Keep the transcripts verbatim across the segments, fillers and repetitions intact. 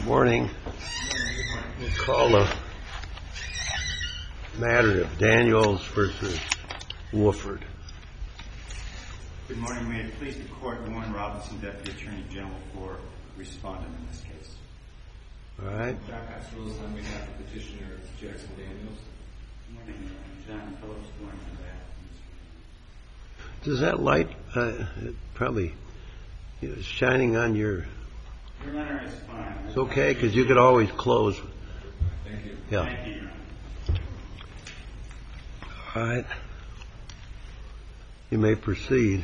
Morning. We'll call the matter of Daniels versus Wofford. Good morning. May it please the Court, Warren Robinson, Deputy Attorney General, for respondent in this case. All right. Jack Axelrod on behalf of Petitioner Jackson Daniels. Good morning. John Phillips, good morning. Does that light uh, probably you know, shining on your... Your Honor, it's fine. It's okay, because you could always close. Thank you. Yeah. Thank you, Your Honor. All right. You may proceed.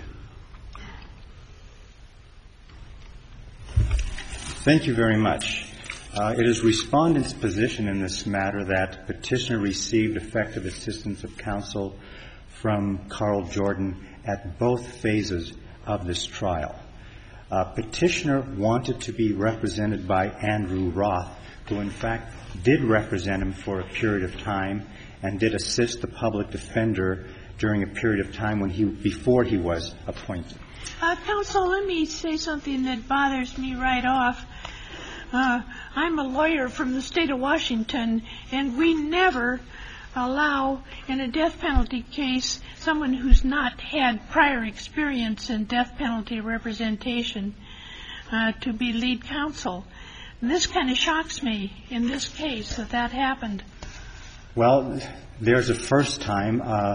Thank you very much. Uh, it is Respondent's position in this matter that Petitioner received effective assistance of counsel from Carl Jordan at both phases of this trial. Uh, Petitioner wanted to be represented by Andrew Roth, who in fact did represent him for a period of time and did assist the public defender during a period of time when he, before he was appointed. Uh, counsel, let me say something that bothers me right off. Uh, I'm a lawyer from the state of Washington, and we never allow, in a death penalty case, someone who's not had prior experience in death penalty representation uh, to be lead counsel. And this kind of shocks me in this case that that happened. Well, there's a first time. Uh,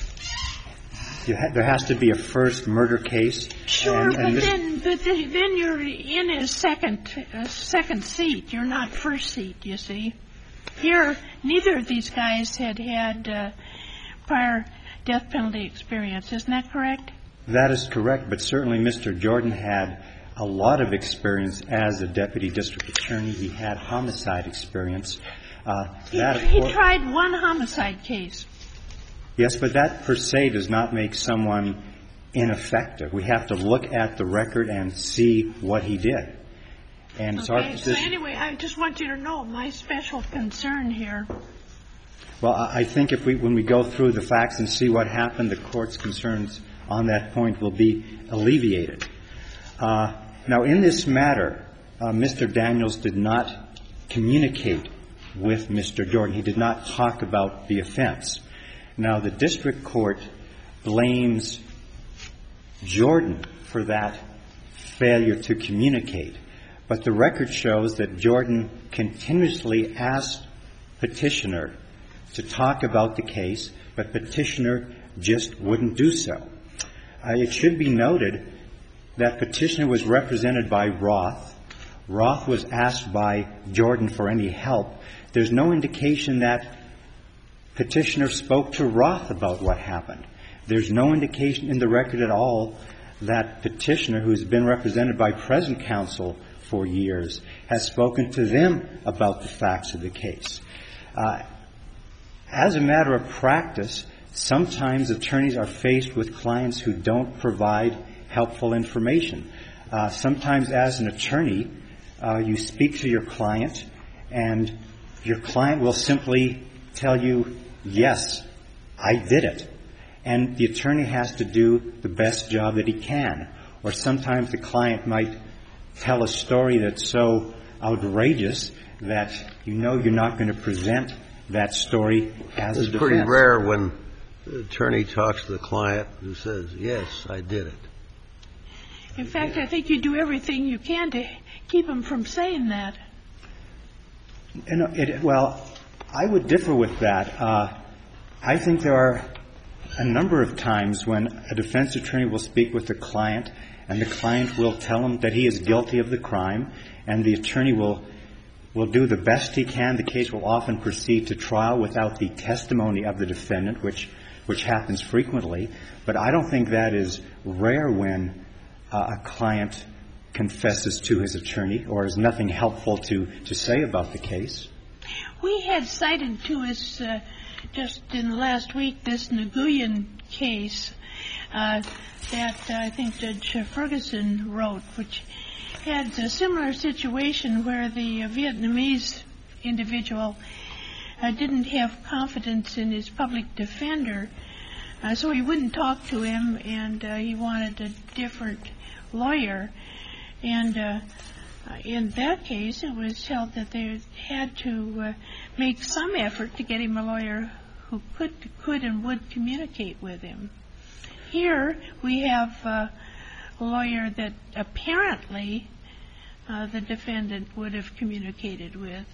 you ha- there has to be a first murder case. Sure, and, and but this- then but then then you're in a second a second seat. You're not first seat, you see. Here, neither of these guys had had uh, prior death penalty experience. Isn't that correct? That is correct, but certainly Mister Jordan had a lot of experience as a deputy district attorney. He had homicide experience. Uh, He, that, of he course, tried one homicide case. yes, but that per se does not make someone ineffective. We have to look at the record and see what he did. And it's our Okay, so position. anyway, I just want you to know my special concern here. Well, I think if we, when we go through the facts and see what happened, the Court's concerns on that point will be alleviated. Uh, now, in this matter, uh, Mister Daniels did not communicate with Mister Jordan. He did not talk about the offense. Now, the district court blames Jordan for that failure to communicate. But the record shows that Jordan continuously asked Petitioner to talk about the case, but Petitioner just wouldn't do so. Uh, it should be noted that Petitioner was represented by Roth. Roth was asked by Jordan for any help. There's no indication that Petitioner spoke to Roth about what happened. There's no indication in the record at all that Petitioner, who's been represented by present counsel for years, has spoken to them about the facts of the case. Uh, as a matter of practice, sometimes attorneys are faced with clients who don't provide helpful information. Uh, sometimes as an attorney, uh, you speak to your client and your client will simply tell you, yes, I did it. And the attorney has to do the best job that he can. Or sometimes the client might tell a story that's so outrageous that you know you're not going to present that story as a defense. It's pretty rare when the attorney talks to the client who says, yes, I did it. In fact, I think you do everything you can to keep him from saying that. And it, well, I would differ with that. Uh, I think there are a number of times when a defense attorney will speak with the client and the client will tell him that he is guilty of the crime, and the attorney will will do the best he can. The case will often proceed to trial without the testimony of the defendant, which which happens frequently. But I don't think that is rare when uh, a client confesses to his attorney or has nothing helpful to, to say about the case. We had cited to us uh, just in the last week this Nguyen case uh, that uh, I think Judge Ferguson wrote, which had a similar situation where the uh, Vietnamese individual uh, didn't have confidence in his public defender, uh, so he wouldn't talk to him, and uh, he wanted a different lawyer. And uh, uh, in that case, it was held that they had to uh, make some effort to get him a lawyer who could, could and would communicate with him. Here we have uh, a lawyer that apparently uh, the defendant would have communicated with.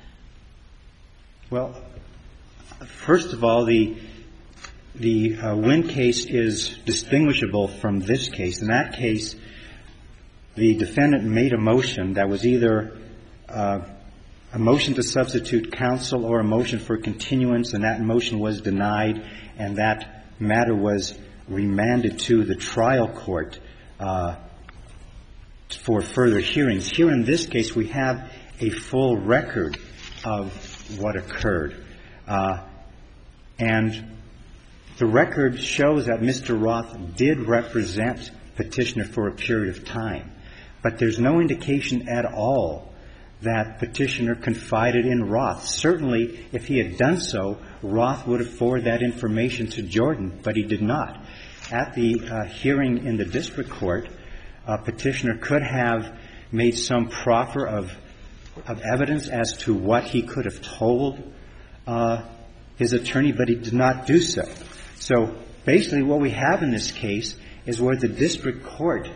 Well, first of all, the the uh, Wynn case is distinguishable from this case. In that case, the defendant made a motion that was either uh, a motion to substitute counsel or a motion for continuance, and that motion was denied, and that matter was remanded to the trial court uh, for further hearings. Here in this case, we have a full record of what occurred. Uh, and the record shows that Mister Roth did represent Petitioner for a period of time. But there's no indication at all that Petitioner confided in Roth. Certainly, if he had done so, Roth would have forwarded that information to Jordan, but he did not. At the uh, hearing in the district court, uh, Petitioner could have made some proffer of of evidence as to what he could have told uh, his attorney, but he did not do so. So basically what we have in this case is where the district court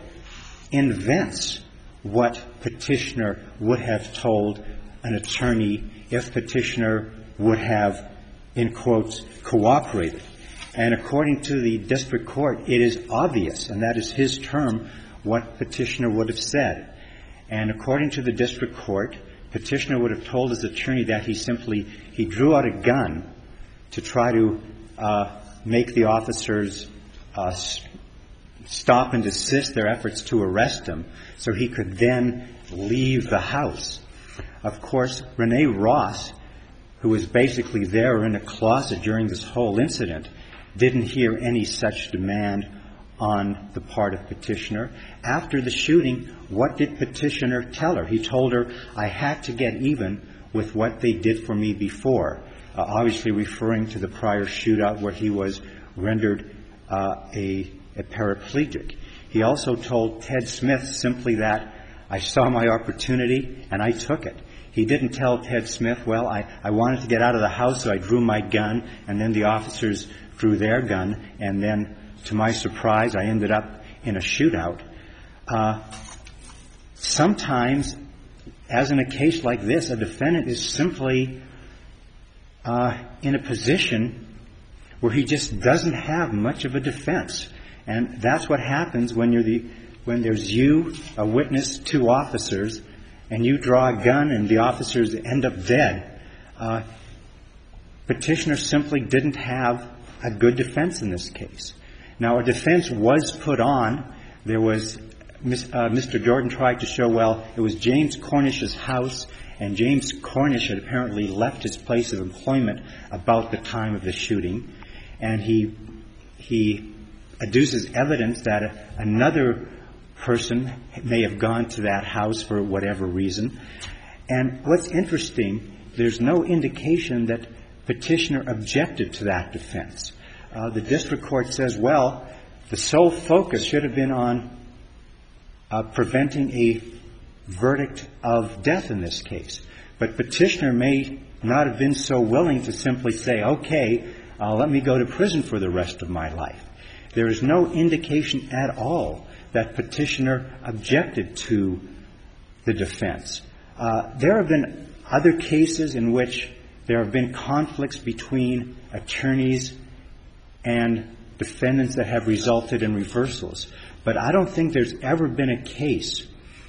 invents what Petitioner would have told an attorney if Petitioner would have, in quotes, cooperated. And according to the district court, it is obvious, and that is his term, what Petitioner would have said. And according to the district court, Petitioner would have told his attorney that he simply, he drew out a gun to try to uh, make the officers uh, stop and desist their efforts to arrest him so he could then leave the house. Of course, Renee Ross, who was basically there in a closet during this whole incident, didn't hear any such demand on the part of Petitioner. After the shooting, what did Petitioner tell her? He told her, I had to get even with what they did for me before, uh, obviously referring to the prior shootout where he was rendered uh, a, a paraplegic. He also told Ted Smith simply that, I saw my opportunity and I took it. He didn't tell Ted Smith, well, I, I wanted to get out of the house, so I drew my gun, and then the officers drew their gun, and then, to my surprise, I ended up in a shootout. Uh, sometimes, as in a case like this, a defendant is simply uh, in a position where he just doesn't have much of a defense. And that's what happens when you're the when there's you, a witness, two officers, and you draw a gun and the officers end up dead. Uh, Petitioner simply didn't have a good defense in this case. Now, a defense was put on. There was, uh, Mister Jordan tried to show, well, it was James Cornish's house, and James Cornish had apparently left his place of employment about the time of the shooting. And he, he adduces evidence that a, another person may have gone to that house for whatever reason. And what's interesting, there's no indication that Petitioner objected to that defense. Uh, the district court says, well, the sole focus should have been on uh, preventing a verdict of death in this case. But Petitioner may not have been so willing to simply say, okay, uh, let me go to prison for the rest of my life. There is no indication at all that Petitioner objected to the defense. Uh, there have been other cases in which there have been conflicts between attorneys and defendants that have resulted in reversals. But I don't think there's ever been a case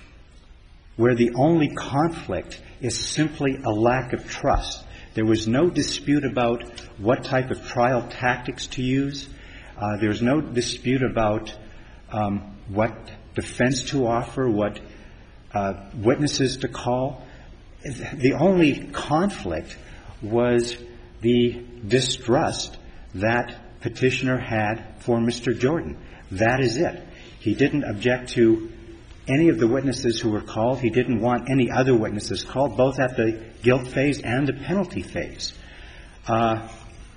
where the only conflict is simply a lack of trust. There was no dispute about what type of trial tactics to use. Uh, there's no dispute about um, what defense to offer, what uh, witnesses to call. The only conflict was the distrust that Petitioner had for Mister Jordan. That is it. He didn't object to any of the witnesses who were called. He didn't want any other witnesses called, both at the guilt phase and the penalty phase. Uh,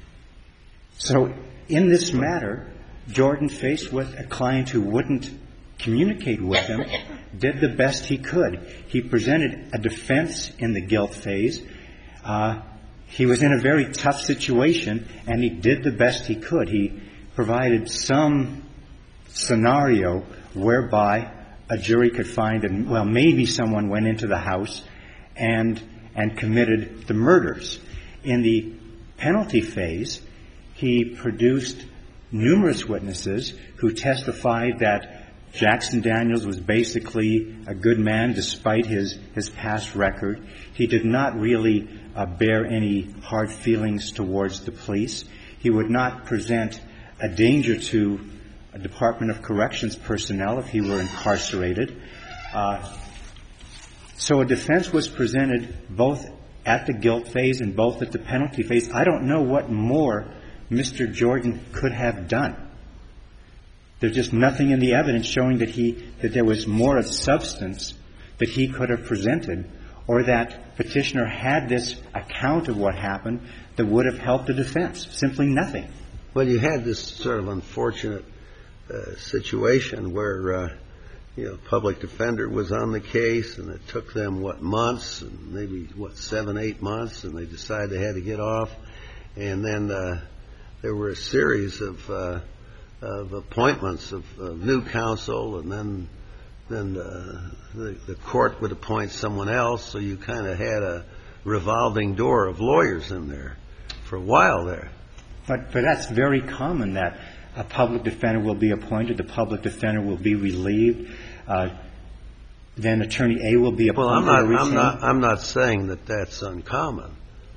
so in this matter, Jordan, faced with a client who wouldn't communicate with him, did the best he could. He presented a defense in the guilt phase. Uh, he was in a very tough situation, and he did the best he could. He provided some scenario whereby a jury could find that, well, maybe someone went into the house and and committed the murders. In the penalty phase, he produced numerous witnesses who testified that Jackson Daniels was basically a good man despite his, his past record. He did not really uh, bear any hard feelings towards the police. He would not present a danger to a Department of Corrections personnel if he were incarcerated. Uh, so a defense was presented both at the guilt phase and both at the penalty phase. I don't know what more Mister Jordan could have done. There's just nothing in the evidence showing that he that there was more of substance that he could have presented, or that petitioner had this account of what happened that would have helped the defense. Simply nothing. Well, you had this sort of unfortunate uh, situation where, uh, you know, public defender was on the case, and it took them, what, months, and maybe, what, seven, eight months, and they decided they had to get off. And then uh, there were a series of uh, of appointments of uh, new counsel, and then then uh, the, the court would appoint someone else, so you kind of had a revolving door of lawyers in there for a while there. But, but that's very common, that a public defender will be appointed, the public defender will be relieved, uh, then Attorney A will be appointed. Well, I'm not, I'm not, I'm not saying that that's uncommon,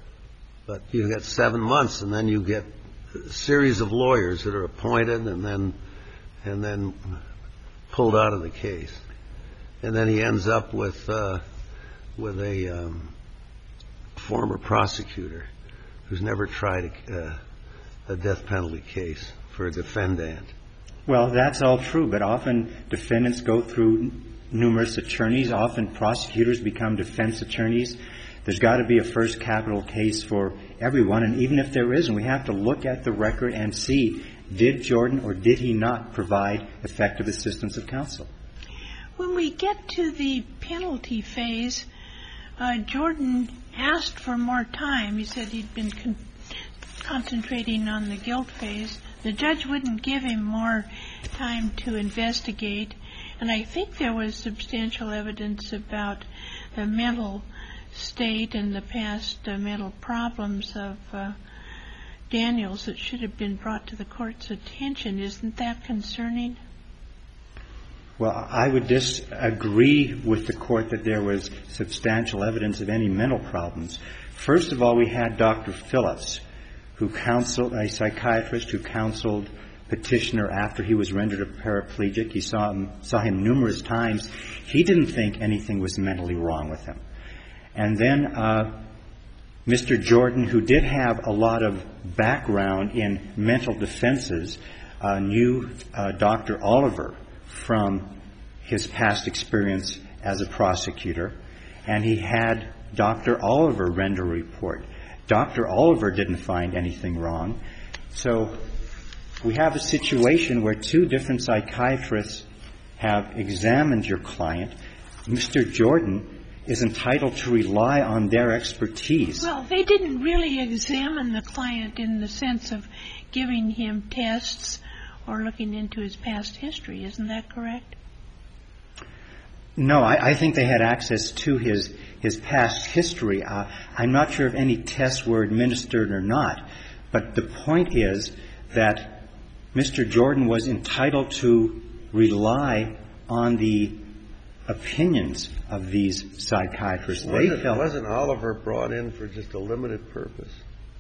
but you get seven months, and then you get a series of lawyers that are appointed and then and then pulled out of the case, and then he ends up with uh, with a um, former prosecutor who's never tried a, a death penalty case for a defendant. Well, that's all true, but often defendants go through numerous attorneys. Often prosecutors become defense attorneys. There's got to be a first capital case for everyone, and even if there isn't, we have to look at the record and see, did Jordan or did he not provide effective assistance of counsel? When we get to the penalty phase, uh, Jordan asked for more time. He said he'd been con- concentrating on the guilt phase. The judge wouldn't give him more time to investigate, and I think there was substantial evidence about the mental state and the past uh, mental problems of uh, Daniels that should have been brought to the court's attention. Isn't that concerning? Well, I would disagree with the court that there was substantial evidence of any mental problems. First of all, we had Doctor Phillips, who counseled, a psychiatrist who counseled petitioner after he was rendered a paraplegic. He saw him, saw him numerous times. He didn't think anything was mentally wrong with him. And then uh, Mister Jordan, who did have a lot of background in mental defenses, uh, knew uh, Doctor Oliver from his past experience as a prosecutor, and he had Doctor Oliver render a report. Doctor Oliver didn't find anything wrong. So we have a situation where two different psychiatrists have examined your client. Mister Jordan is entitled to rely on their expertise. Well, they didn't really examine the client in the sense of giving him tests or looking into his past history. Isn't that correct? No, I, I think they had access to his his past history. Uh, I'm not sure if any tests were administered or not, but the point is that Mister Jordan was entitled to rely on the opinions of these psychiatrists. They Wasn't, felt, wasn't Oliver brought in for just a limited purpose?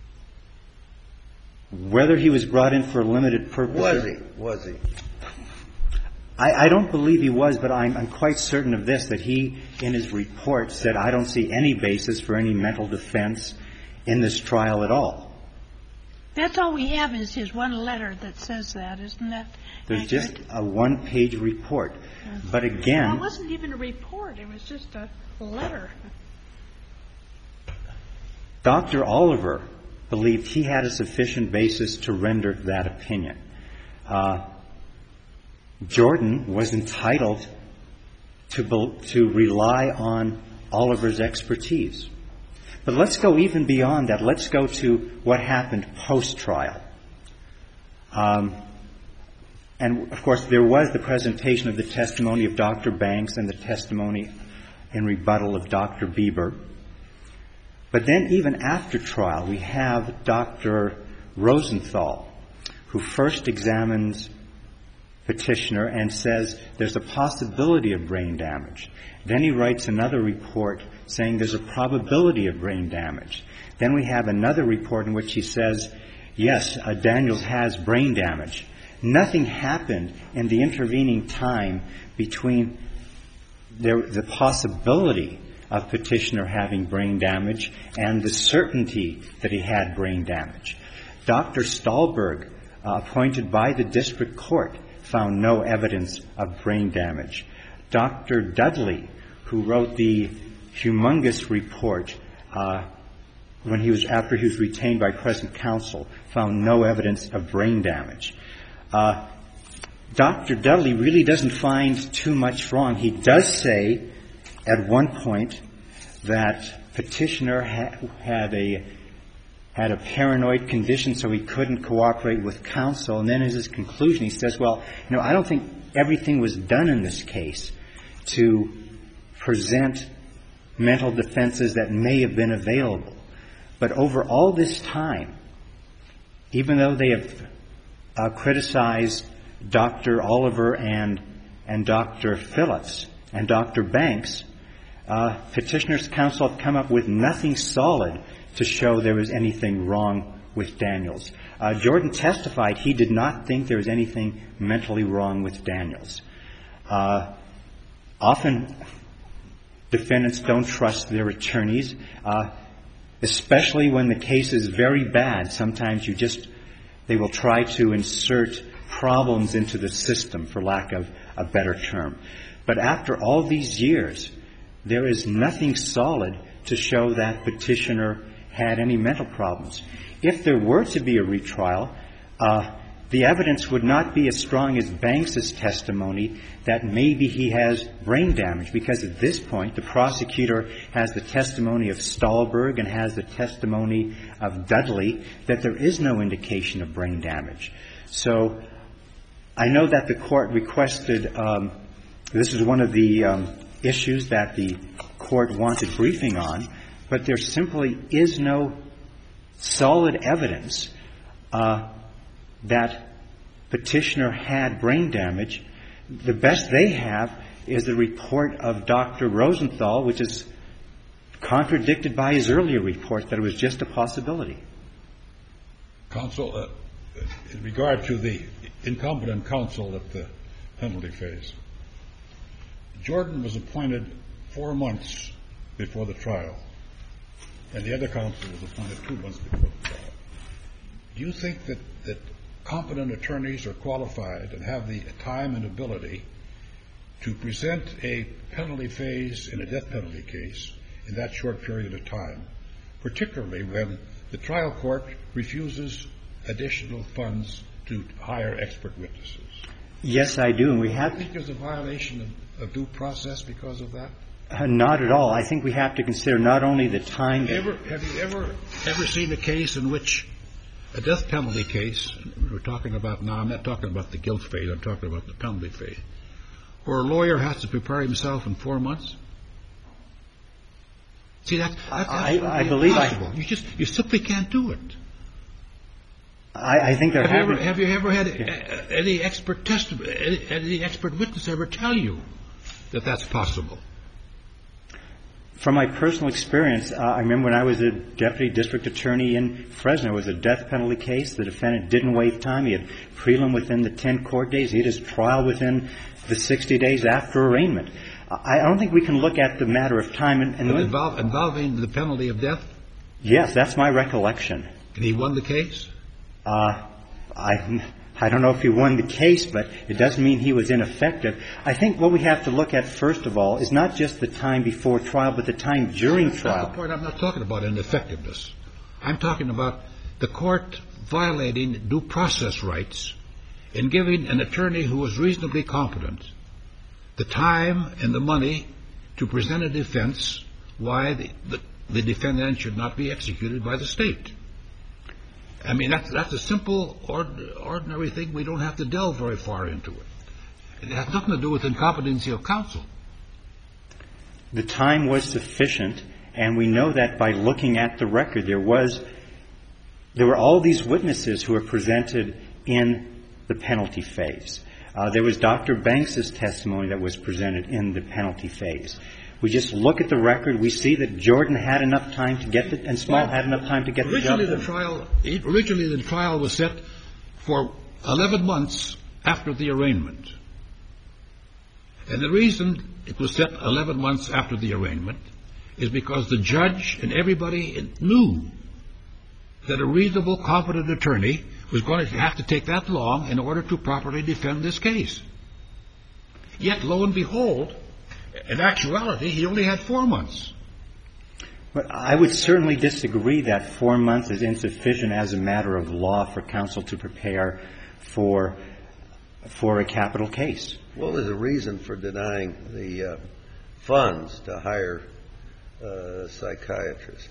whether he was brought in for a limited purpose. Was he? Was he? I, I don't believe he was, but I'm, I'm quite certain of this, that he, in his report, said, I don't see any basis for any mental defense in this trial at all. That's all we have is his one letter that says that, isn't that There's accurate? just a one-page report. But again... Well, it wasn't even a report. It was just a letter. Doctor Oliver believed he had a sufficient basis to render that opinion. Uh, Jordan was entitled to, to rely on Oliver's expertise. But let's go even beyond that. Let's go to what happened post-trial. Um, and, of course, there was the presentation of the testimony of Doctor Banks and the testimony in rebuttal of Doctor Bieber. But then even after trial, we have Doctor Rosenthal, who first examines Petitioner and says there's a possibility of brain damage. Then he writes another report saying there's a probability of brain damage. Then we have another report in which he says, yes, uh, Daniels has brain damage. Nothing happened in the intervening time between there, the possibility of Petitioner having brain damage and the certainty that he had brain damage. Doctor Stahlberg, uh, appointed by the district court, found no evidence of brain damage. Doctor Dudley, who wrote the humongous report uh, when he was after he was retained by present counsel, found no evidence of brain damage. Uh, Doctor Dudley really doesn't find too much wrong. He does say at one point that Petitioner ha- had a had a paranoid condition, so he couldn't cooperate with counsel. And then as his conclusion, he says, well, you know, I don't think everything was done in this case to present mental defenses that may have been available. But over all this time, even though they have uh, criticized Doctor Oliver and and Doctor Phillips and Doctor Banks, uh, Petitioner's counsel have come up with nothing solid to show there was anything wrong with Daniels. Uh, Jordan testified he did not think there was anything mentally wrong with Daniels. Uh, often defendants don't trust their attorneys, uh, especially when the case is very bad. Sometimes you just, they will try to insert problems into the system, for lack of a better term. But after all these years, there is nothing solid to show that Petitioner had any mental problems. If there were to be a retrial, uh, the evidence would not be as strong as Banks's testimony that maybe he has brain damage, because at this point the prosecutor has the testimony of Stahlberg and has the testimony of Dudley that there is no indication of brain damage. So I know that the court requested, um, this is one of the um, issues that the court wanted briefing on, but there simply is no solid evidence uh, that Petitioner had brain damage. The best they have is the report of Doctor Rosenthal, which is contradicted by his earlier report that it was just a possibility. Counsel, uh, in regard to the incompetent counsel at the penalty phase, Jordan was appointed four months before the trial, and the other counsel was appointed two months before the trial. Do you think that, that competent attorneys are qualified and have the time and ability to present a penalty phase in a death penalty case in that short period of time, particularly when the trial court refuses additional funds to hire expert witnesses? Yes, I do, and we have. Do you think there's a violation of, of due process because of that? Uh, not at all. I think we have to consider not only the time. Have you ever, have you ever, ever seen a case in which a death penalty case, we're talking about now, I'm not talking about the guilt phase, I'm talking about the penalty phase, where a lawyer has to prepare himself in four months? See, that, that's I, I believe impossible. I, you just, you simply can't do it. I, I think there have, you ever, been, have you ever had yeah. any expert testimony, any, any expert witness ever tell you that that's possible? From my personal experience, uh, I remember when I was a deputy district attorney in Fresno, it was a death penalty case. The defendant didn't waive time. He had prelim within the ten court days. He had his trial within the sixty days after arraignment. I, I don't think we can look at the matter of time. And, and involve, involving the penalty of death? Yes, that's my recollection. And he won the case? Uh, I... I don't know if he won the case, but it doesn't mean he was ineffective. I think what we have to look at, first of all, is not just the time before trial, but the time during That's trial. Not the point. I'm not talking about ineffectiveness. I'm talking about the court violating due process rights in giving an attorney who was reasonably competent the time and the money to present a defense why the, the, the defendant should not be executed by the state. I mean, that's, that's a simple, ord- ordinary thing. We don't have to delve very far into it. It has nothing to do with incompetency of counsel. The time was sufficient, and we know that by looking at the record. There was, there were all these witnesses who were presented in the penalty phase. Uh, there was Doctor Banks's testimony that was presented in the penalty phase. We just look at the record. We see that Jordan had enough time to get the, and Small had enough time to get the job Originally, done. the trial, originally the trial was set for eleven months after the arraignment. And the reason it was set eleven months after the arraignment is because the judge and everybody knew that a reasonable, competent attorney was going to have to take that long in order to properly defend this case. Yet, lo and behold, in actuality, he only had four months. But I would certainly disagree that four months is insufficient as a matter of law for counsel to prepare for for a capital case. Well, there's a reason for denying the uh, funds to hire a psychiatrist.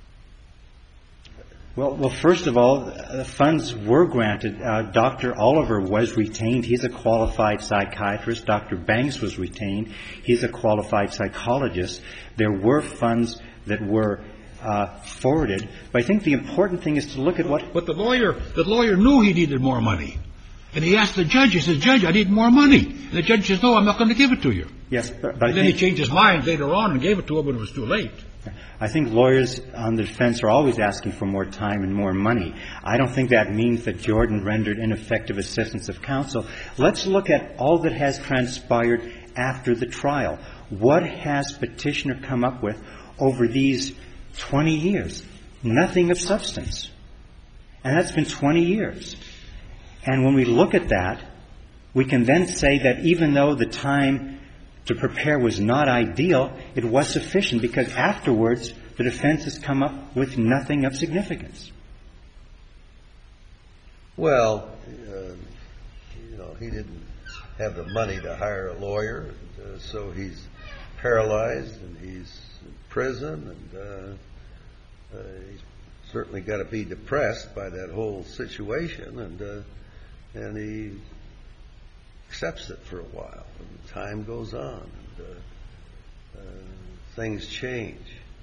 Well, well, first of all, the funds were granted. Uh, Doctor Oliver was retained. He's a qualified psychiatrist. Doctor Banks was retained. He's a qualified psychologist. There were funds that were uh, forwarded. But I think the important thing is to look at what... But the lawyer, the lawyer knew he needed more money. And he asked the judge, he says, Judge, I need more money. And the judge says, no, I'm not going to give it to you. Yes, but, but and then he changed his mind later on and gave it to him when it was too late. I think lawyers on the defense are always asking for more time and more money. I don't think that means that Jordan rendered ineffective assistance of counsel. Let's look at all that has transpired after the trial. What has Petitioner come up with over these twenty years? Nothing of substance. And that's been twenty years. And when we look at that, we can then say that even though the time to prepare was not ideal, it was sufficient because afterwards the defense has come up with nothing of significance. Well, uh, you know, he didn't have the money to hire a lawyer, and, uh, so he's paralyzed and he's in prison, and uh, uh, he's certainly got to be depressed by that whole situation, and uh, and he accepts it for a while, and time goes on, and uh, uh, things change.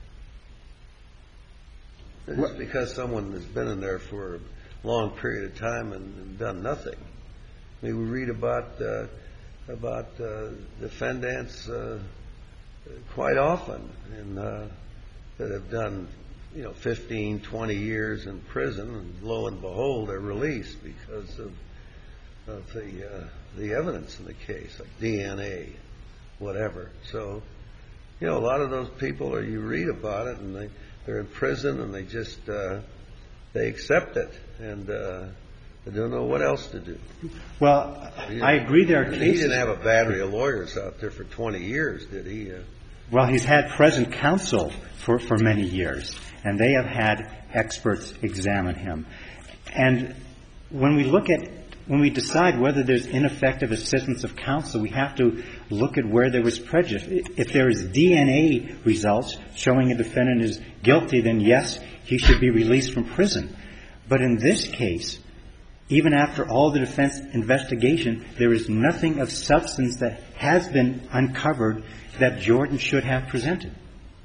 Just because someone has been in there for a long period of time and, and done nothing. I mean, we read about uh, about uh, defendants uh, quite often in, uh, that have done, you know, fifteen, twenty years in prison, and lo and behold, they're released because of of the uh, the evidence in the case, like D N A, whatever. So, you know, a lot of those people, or you read about it, and they they're in prison, and they just uh, they accept it, and uh, they don't know what else to do. Well, You I know, agree there are He cases. didn't have a battery of lawyers out there for twenty years, did he? Uh, Well, he's had present counsel for, for many years, and they have had experts examine him. And when we look at, when we decide whether there's ineffective assistance of counsel, we have to look at where there was prejudice. If there is D N A results showing a defendant is guilty, then yes, he should be released from prison. But in this case, even after all the defense investigation, there is nothing of substance that has been uncovered that Jordan should have presented.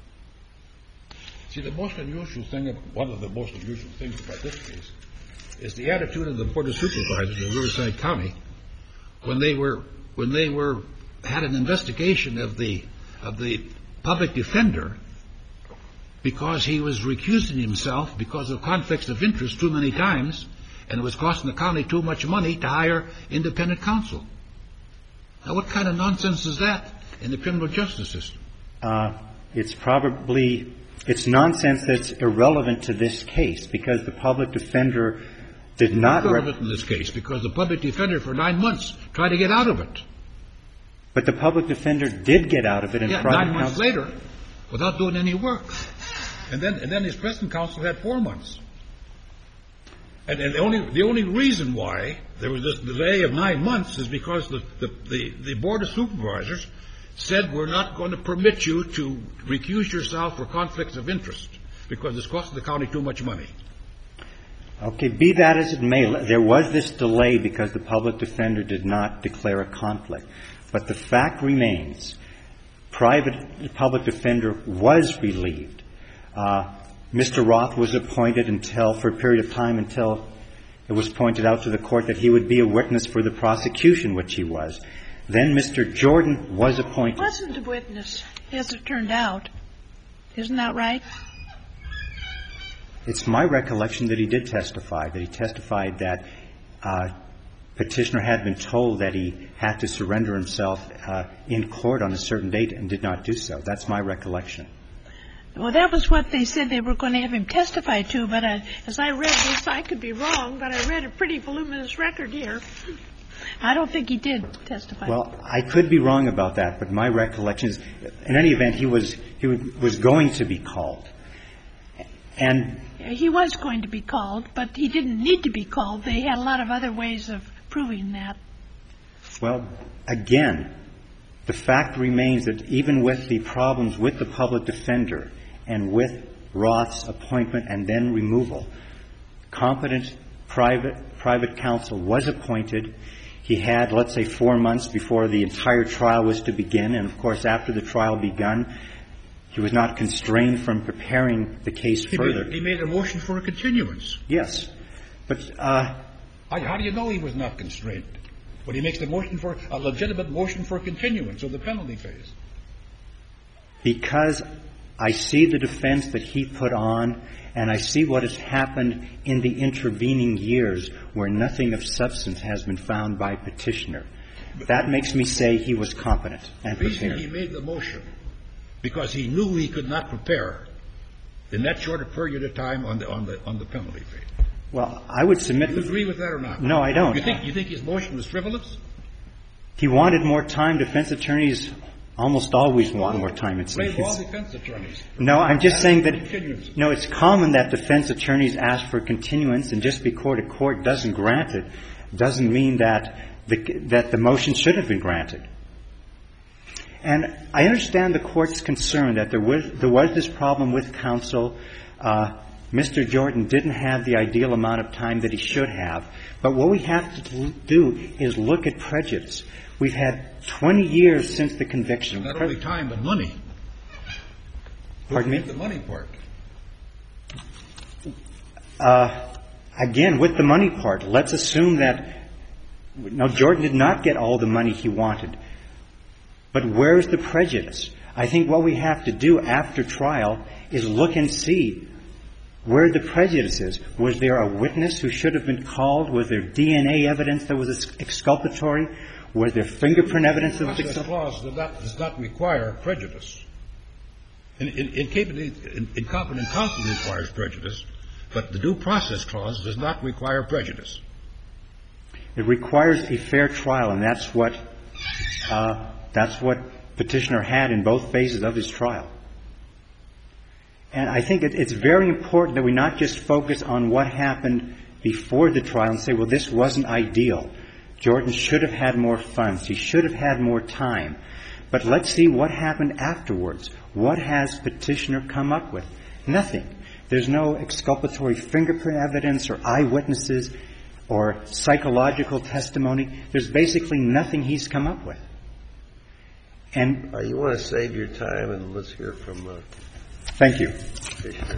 See, the most unusual thing, one of the most unusual things about this case is the attitude of the Board of Supervisors of Riverside County when they were, when they were, had an investigation of the, of the public defender because he was recusing himself because of conflicts of interest too many times, and it was costing the county too much money to hire independent counsel. Now, what kind of nonsense is that in the criminal justice system? Uh, it's probably, it's nonsense that's irrelevant to this case because the public defender did not... It's relevant in this case because the public defender for nine months tried to get out of it. But the public defender did get out of it in yeah, private nine months counsel. later without doing any work. And then, and then his present counsel had four months. And, and the only the only reason why there was this delay of nine months is because the, the, the, the Board of Supervisors said we're not going to permit you to recuse yourself for conflicts of interest because it's costing the county too much money. Okay, be that as it may, there was this delay because the public defender did not declare a conflict. But the fact remains, private public defender was relieved. Uh, Mister Roth was appointed until, for a period of time until it was pointed out to the court that he would be a witness for the prosecution, which he was. Then Mister Jordan was appointed. He wasn't a witness, as it turned out. Isn't that right? It's my recollection that he did testify, that he testified that uh, Petitioner had been told that he had to surrender himself uh, in court on a certain date and did not do so. That's my recollection. Well, that was what they said they were going to have him testify to, but I, as I read this, I could be wrong, but I read a pretty voluminous record here. I don't think he did testify. Well, I could be wrong about that, but my recollection is, in any event, he was he was going to be called. And he was going to be called, but he didn't need to be called. They had a lot of other ways of proving that. Well, again, the fact remains that even with the problems with the public defender and with Roth's appointment and then removal, competent private private counsel was appointed. He had, let's say, four months before the entire trial was to begin, and of course, after the trial begun, he was not constrained from preparing the case he further. Made, he made a motion for a continuance. Yes, but uh, how, how do you know he was not constrained? When he makes the motion for a legitimate motion for continuance of the penalty phase. Because I see the defense that he put on, and I see what has happened in the intervening years where nothing of substance has been found by Petitioner. That makes me say he was competent and prepared. The reason he made the motion, because he knew he could not prepare in that short a period of time on the on the on the penalty phase. Well, I would submit. Do you agree with that or not? No, I don't. You think you think his motion was frivolous? He wanted more time. Defense attorneys almost always want more time. It seems. Blame all defense attorneys. No, I'm just saying that. No, it's common that defense attorneys ask for continuance, and just because a court doesn't grant it doesn't mean that the that the motion should have been granted. And I understand the court's concern that there was there was this problem with counsel. Uh, Mister Jordan didn't have the ideal amount of time that he should have. But what we have to do is look at prejudice. We've had twenty years since the conviction. Not only time, but money. Pardon me? The money part. Uh, again, with the money part, let's assume that no, Jordan did not get all the money he wanted. But where's the prejudice? I think what we have to do after trial is look and see where the prejudice is. Was there a witness who should have been called? Was there D N A evidence that was exculpatory? Was there fingerprint evidence that was exculpatory? The process clause does not, does not require prejudice. In, in, in, incompetent counsel requires prejudice, but the due process clause does not require prejudice. It requires a fair trial, and that's what uh, that's what Petitioner had in both phases of his trial. And I think it, it's very important that we not just focus on what happened before the trial and say, well, this wasn't ideal. Jordan should have had more funds. He should have had more time. But let's see what happened afterwards. What has Petitioner come up with? Nothing. There's no exculpatory fingerprint evidence or eyewitnesses or psychological testimony. There's basically nothing he's come up with. And uh, you want to save your time, and let's hear from uh, Thank you. Petitioner.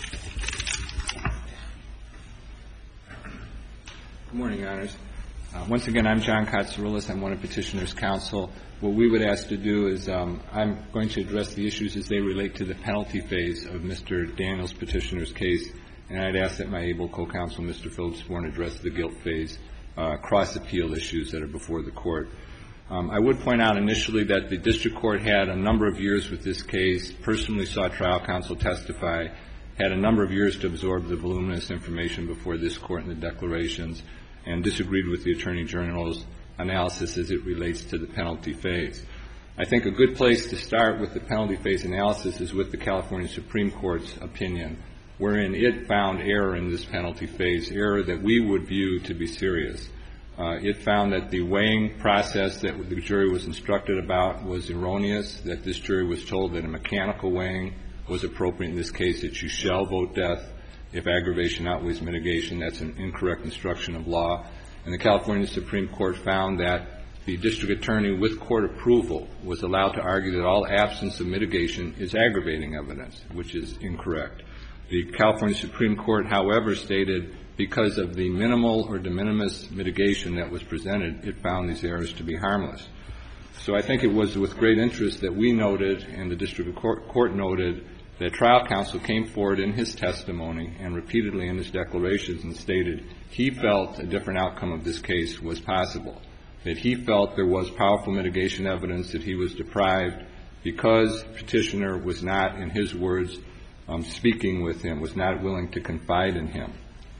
Good morning, Your Honors. Uh, once again, I'm John Katsaroulis. I'm one of Petitioner's counsel. What we would ask to do is um, I'm going to address the issues as they relate to the penalty phase of Mister Daniels' Petitioner's case, and I'd ask that my able co-counsel, Mister Phillips Bourne, address the guilt phase uh, cross-appeal issues that are before the court. Um, I would point out initially that the district court had a number of years with this case, personally saw trial counsel testify, had a number of years to absorb the voluminous information before this court in the declarations, and disagreed with the Attorney General's analysis as it relates to the penalty phase. I think a good place to start with the penalty phase analysis is with the California Supreme Court's opinion wherein it found error in this penalty phase, error that we would view to be serious. Uh, it found that the weighing process that the jury was instructed about was erroneous, that this jury was told that a mechanical weighing was appropriate in this case, that you shall vote death if aggravation outweighs mitigation. That's an incorrect instruction of law. And the California Supreme Court found that the district attorney, with court approval, was allowed to argue that all absence of mitigation is aggravating evidence, which is incorrect. The California Supreme Court, however, stated because of the minimal or de minimis mitigation that was presented, it found these errors to be harmless. So I think it was with great interest that we noted and the district court, court noted that trial counsel came forward in his testimony and repeatedly in his declarations and stated he felt a different outcome of this case was possible, that he felt there was powerful mitigation evidence that he was deprived because petitioner was not, in his words, um, speaking with him, was not willing to confide in him.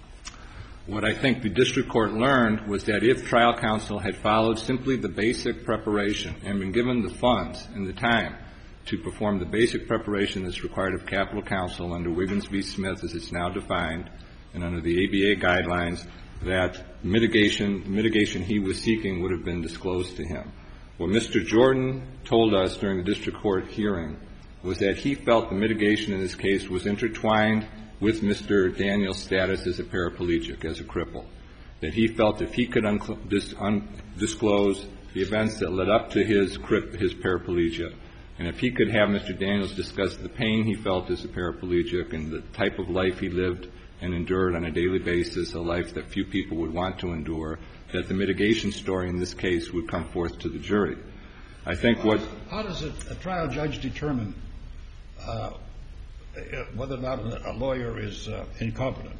What I think the district court learned was that if trial counsel had followed simply the basic preparation and been given the funds and the time to perform the basic preparation that's required of capital counsel under Wiggins v. Smith as it's now defined and under the A B A guidelines, that mitigation, mitigation he was seeking would have been disclosed to him. What Mister Jordan told us during the district court hearing was that he felt the mitigation in this case was intertwined with Mister Daniel's status as a paraplegic, as a cripple, that he felt if he could uncl- dis- undisclose the events that led up to his, crip- his paraplegia, and if he could have Mister Daniels discuss the pain he felt as a paraplegic and the type of life he lived and endured on a daily basis, a life that few people would want to endure, that the mitigation story in this case would come forth to the jury. I think what... How does a, a trial judge determine uh, whether or not a lawyer is uh, incompetent?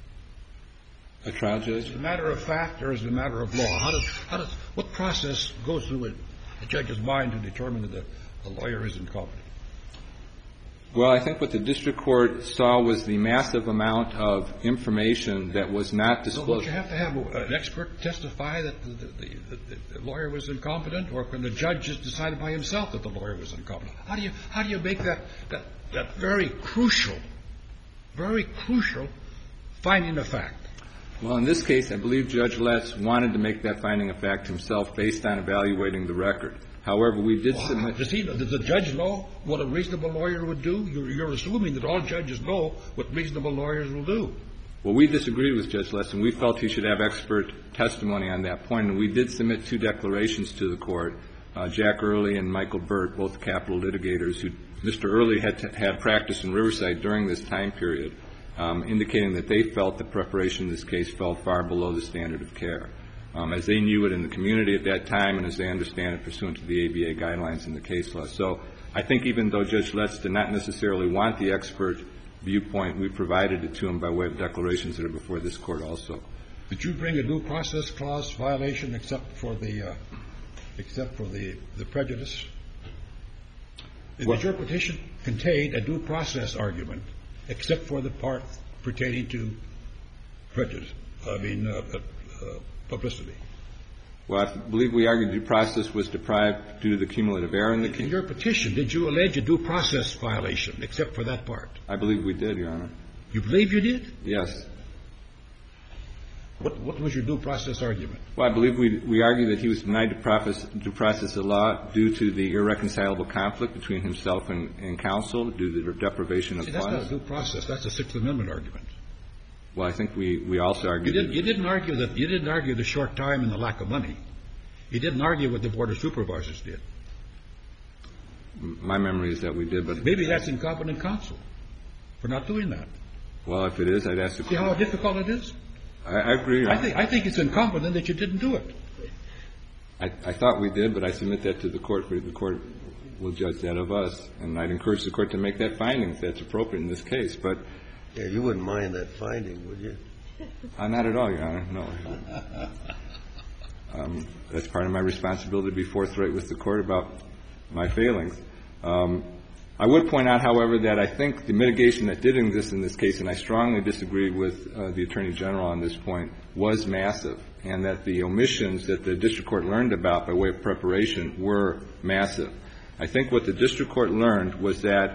A trial judge? Is it a matter of fact or is it a matter of law? How does, how does, what process goes through a, a judge's mind to determine that a, a lawyer is incompetent? Well, I think what the district court saw was the massive amount of information that was not disclosed. So would you have to have an expert testify that the, the, the, the lawyer was incompetent, or can the judge just decide by himself that the lawyer was incompetent? How do you how do you make that that, that very crucial, very crucial finding of fact? Well, in this case, I believe Judge Letts wanted to make that finding of fact himself based on evaluating the record. However, we did wow. submit... Does, he, does the judge know what a reasonable lawyer would do? You're, you're assuming that all judges know what reasonable lawyers will do. Well, we disagreed with Judge Letts, and we felt he should have expert testimony on that point. And we did submit two declarations to the court, uh, Jack Early and Michael Burt, both capital litigators, who Mister Early had, to, had practiced in Riverside during this time period, um, indicating that they felt the preparation in this case fell far below the standard of care. Um, as they knew it in the community at that time and as they understand it pursuant to the A B A guidelines in the case law. So I think even though Judge Letts did not necessarily want the expert viewpoint, we provided it to him by way of declarations that are before this court also. Did you bring a due process clause violation except for the uh, except for the, the prejudice? Did your petition contain a due process argument except for the part pertaining to prejudice? I mean, uh, uh, publicity. Well, I believe we argued due process was deprived due to the cumulative error in the case. In your petition, did you allege a due process violation except for that part? I believe we did, Your Honor. You believe you did? Yes. What, what was your due process argument? Well, I believe we, we argued that he was denied due process, due process of law due to the irreconcilable conflict between himself and, and counsel, due to the deprivation of See, funds. that's not a due process. That's a Sixth Amendment argument. Well, I think we, we also argued... You didn't, you didn't argue that, you didn't argue the short time and the lack of money. You didn't argue what the Board of Supervisors did. My memory is that we did, but... Maybe that's incompetent counsel for not doing that. Well, if it is, I'd ask the See how difficult it is? I, I agree. I think, I think it's incompetent that you didn't do it. I, I thought we did, but I submit that to the court. The court will judge that of us, and I'd encourage the court to make that finding if that's appropriate in this case. But yeah, you wouldn't mind that finding, would you? Uh, not at all, Your Honor. No. Um, that's part of my responsibility to be forthright with the court about my failings. Um, I would point out, however, that I think the mitigation that did exist in this case, and I strongly disagree with uh, the Attorney General on this point, was massive, and that the omissions that the district court learned about by way of preparation were massive. I think what the district court learned was that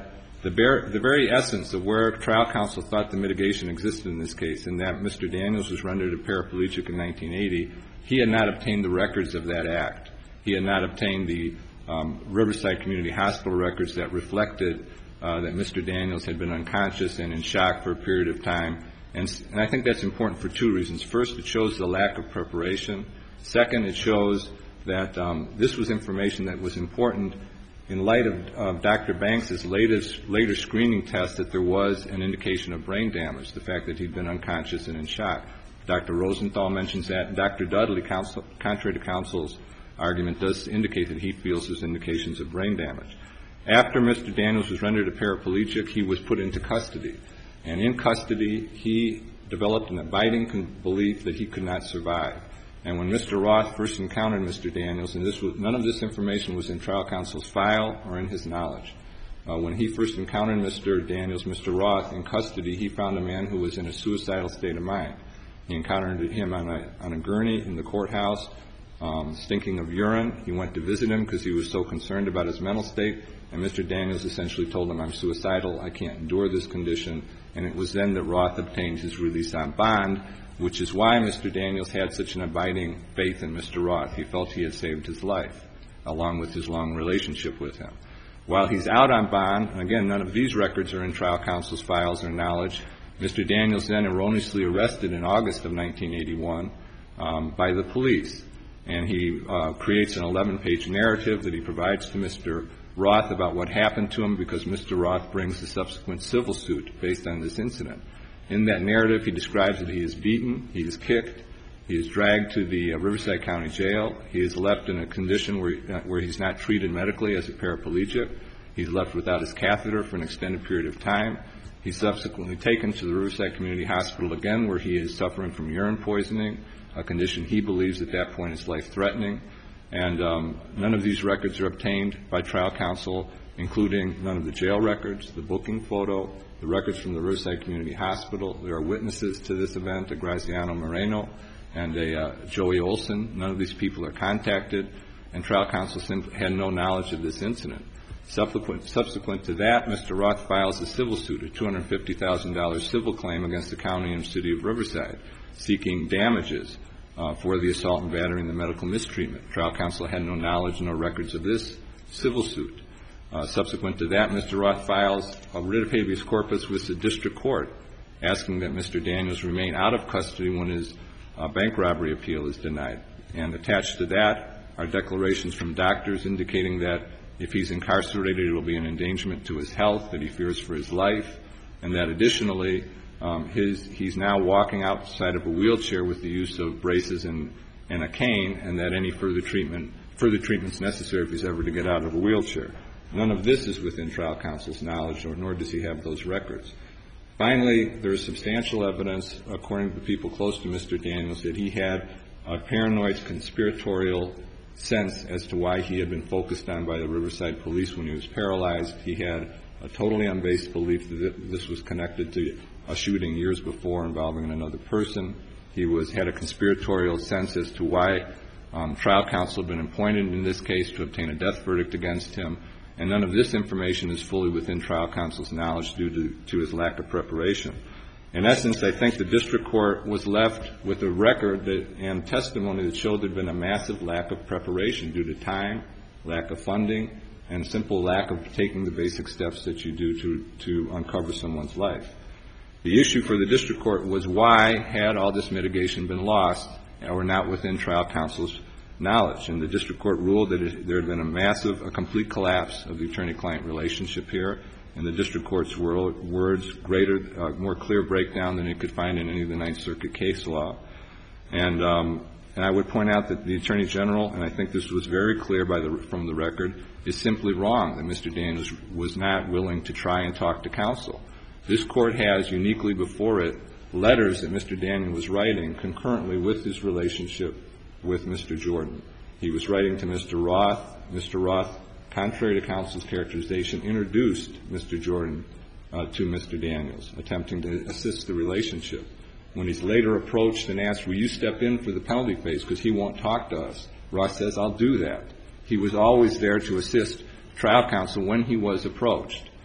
the, bare, the very essence of where trial counsel thought the mitigation existed in this case, in that Mister Daniels was rendered a paraplegic in nineteen eighty, he had not obtained the records of that act. He had not obtained the um, Riverside Community Hospital records that reflected uh, that Mister Daniels had been unconscious and in shock for a period of time. And, and I think that's important for two reasons. First, it shows the lack of preparation. Second, it shows that um, this was information that was important in light of uh, Doctor Banks's latest, later screening test that there was an indication of brain damage, the fact that he'd been unconscious and in shock. Doctor Rosenthal mentions that. And Doctor Dudley, counsel, contrary to counsel's argument, does indicate that he feels there's indications of brain damage. After Mister Daniels was rendered a paraplegic, he was put into custody. And in custody, he developed an abiding belief that he could not survive. And when Mister Roth first encountered Mister Daniels, and this was, none of this information was in trial counsel's file or in his knowledge. Uh, when he first encountered Mister Daniels, Mister Roth, in custody, he found a man who was in a suicidal state of mind. He encountered him on a, on a gurney in the courthouse, um, stinking of urine. He went to visit him because he was so concerned about his mental state. And Mister Daniels essentially told him, I'm suicidal, I can't endure this condition. And it was then that Roth obtained his release on bond, which is why Mister Daniels had such an abiding faith in Mister Roth. He felt he had saved his life, along with his long relationship with him. While he's out on bond, and again, none of these records are in trial counsel's files or knowledge, Mister Daniels then erroneously arrested in August of nineteen eighty-one um, by the police. And he uh, creates an eleven-page narrative that he provides to Mister Roth about what happened to him because Mister Roth brings a subsequent civil suit based on this incident. In that narrative, he describes that he is beaten, he is kicked, he is dragged to the uh, Riverside County Jail, he is left in a condition where, uh, where he's not treated medically as a paraplegic, he's left without his catheter for an extended period of time, he's subsequently taken to the Riverside Community Hospital again where he is suffering from urine poisoning, a condition he believes at that point is life-threatening, and um, none of these records are obtained by trial counsel, including none of the jail records, the booking photo, the records from the Riverside Community Hospital. There are witnesses to this event, a Graziano Moreno and a uh, Joey Olson. None of these people are contacted, and trial counsel simply had no knowledge of this incident. Subsequent, subsequent to that, Mister Roth files a civil suit, a two hundred fifty thousand dollars civil claim against the county and city of Riverside, seeking damages uh, for the assault and battery and the medical mistreatment. Trial counsel had no knowledge, no records of this civil suit. Uh, subsequent to that, Mister Roth files a writ of habeas corpus with the district court, asking that Mister Daniels remain out of custody when his uh, bank robbery appeal is denied. And attached to that are declarations from doctors indicating that if he's incarcerated, it will be an endangerment to his health, that he fears for his life, and that additionally, um, his, he's now walking outside of a wheelchair with the use of braces and, and a cane, and that any further treatment, further treatment's necessary if he's ever to get out of a wheelchair. None of this is within trial counsel's knowledge, or nor does he have those records. Finally, there is substantial evidence, according to the people close to Mister Daniels, that he had a paranoid conspiratorial sense as to why he had been focused on by the Riverside police when he was paralyzed. He had a totally unbased belief that this was connected to a shooting years before involving another person. He was had a conspiratorial sense as to why um, trial counsel had been appointed in this case to obtain a death verdict against him. And none of this information is fully within trial counsel's knowledge due to, to his lack of preparation. In essence, I think the district court was left with a record that, and testimony that showed there had been a massive lack of preparation due to time, lack of funding, and simple lack of taking the basic steps that you do to, to uncover someone's life. The issue for the district court was why had all this mitigation been lost or not within trial counsel's knowledge. And the district court ruled that it, there had been a massive, a complete collapse of the attorney-client relationship here. In the district court's world, words, greater, uh, more clear breakdown than it could find in any of the Ninth Circuit case law. And, um, and I would point out that the Attorney General, and I think this was very clear by the, from the record, is simply wrong that Mister Daniels was not willing to try and talk to counsel. This court has uniquely before it letters that Mister Daniels was writing concurrently with his relationship with Mister Jordan. He was writing to Mister Roth. Mister Roth, contrary to counsel's characterization, introduced Mister Jordan uh, to Mister Daniels, attempting to assist the relationship. When he's later approached and asked, will you step in for the penalty phase because he won't talk to us, Roth says, I'll do that. He was always there to assist trial counsel when he was approached.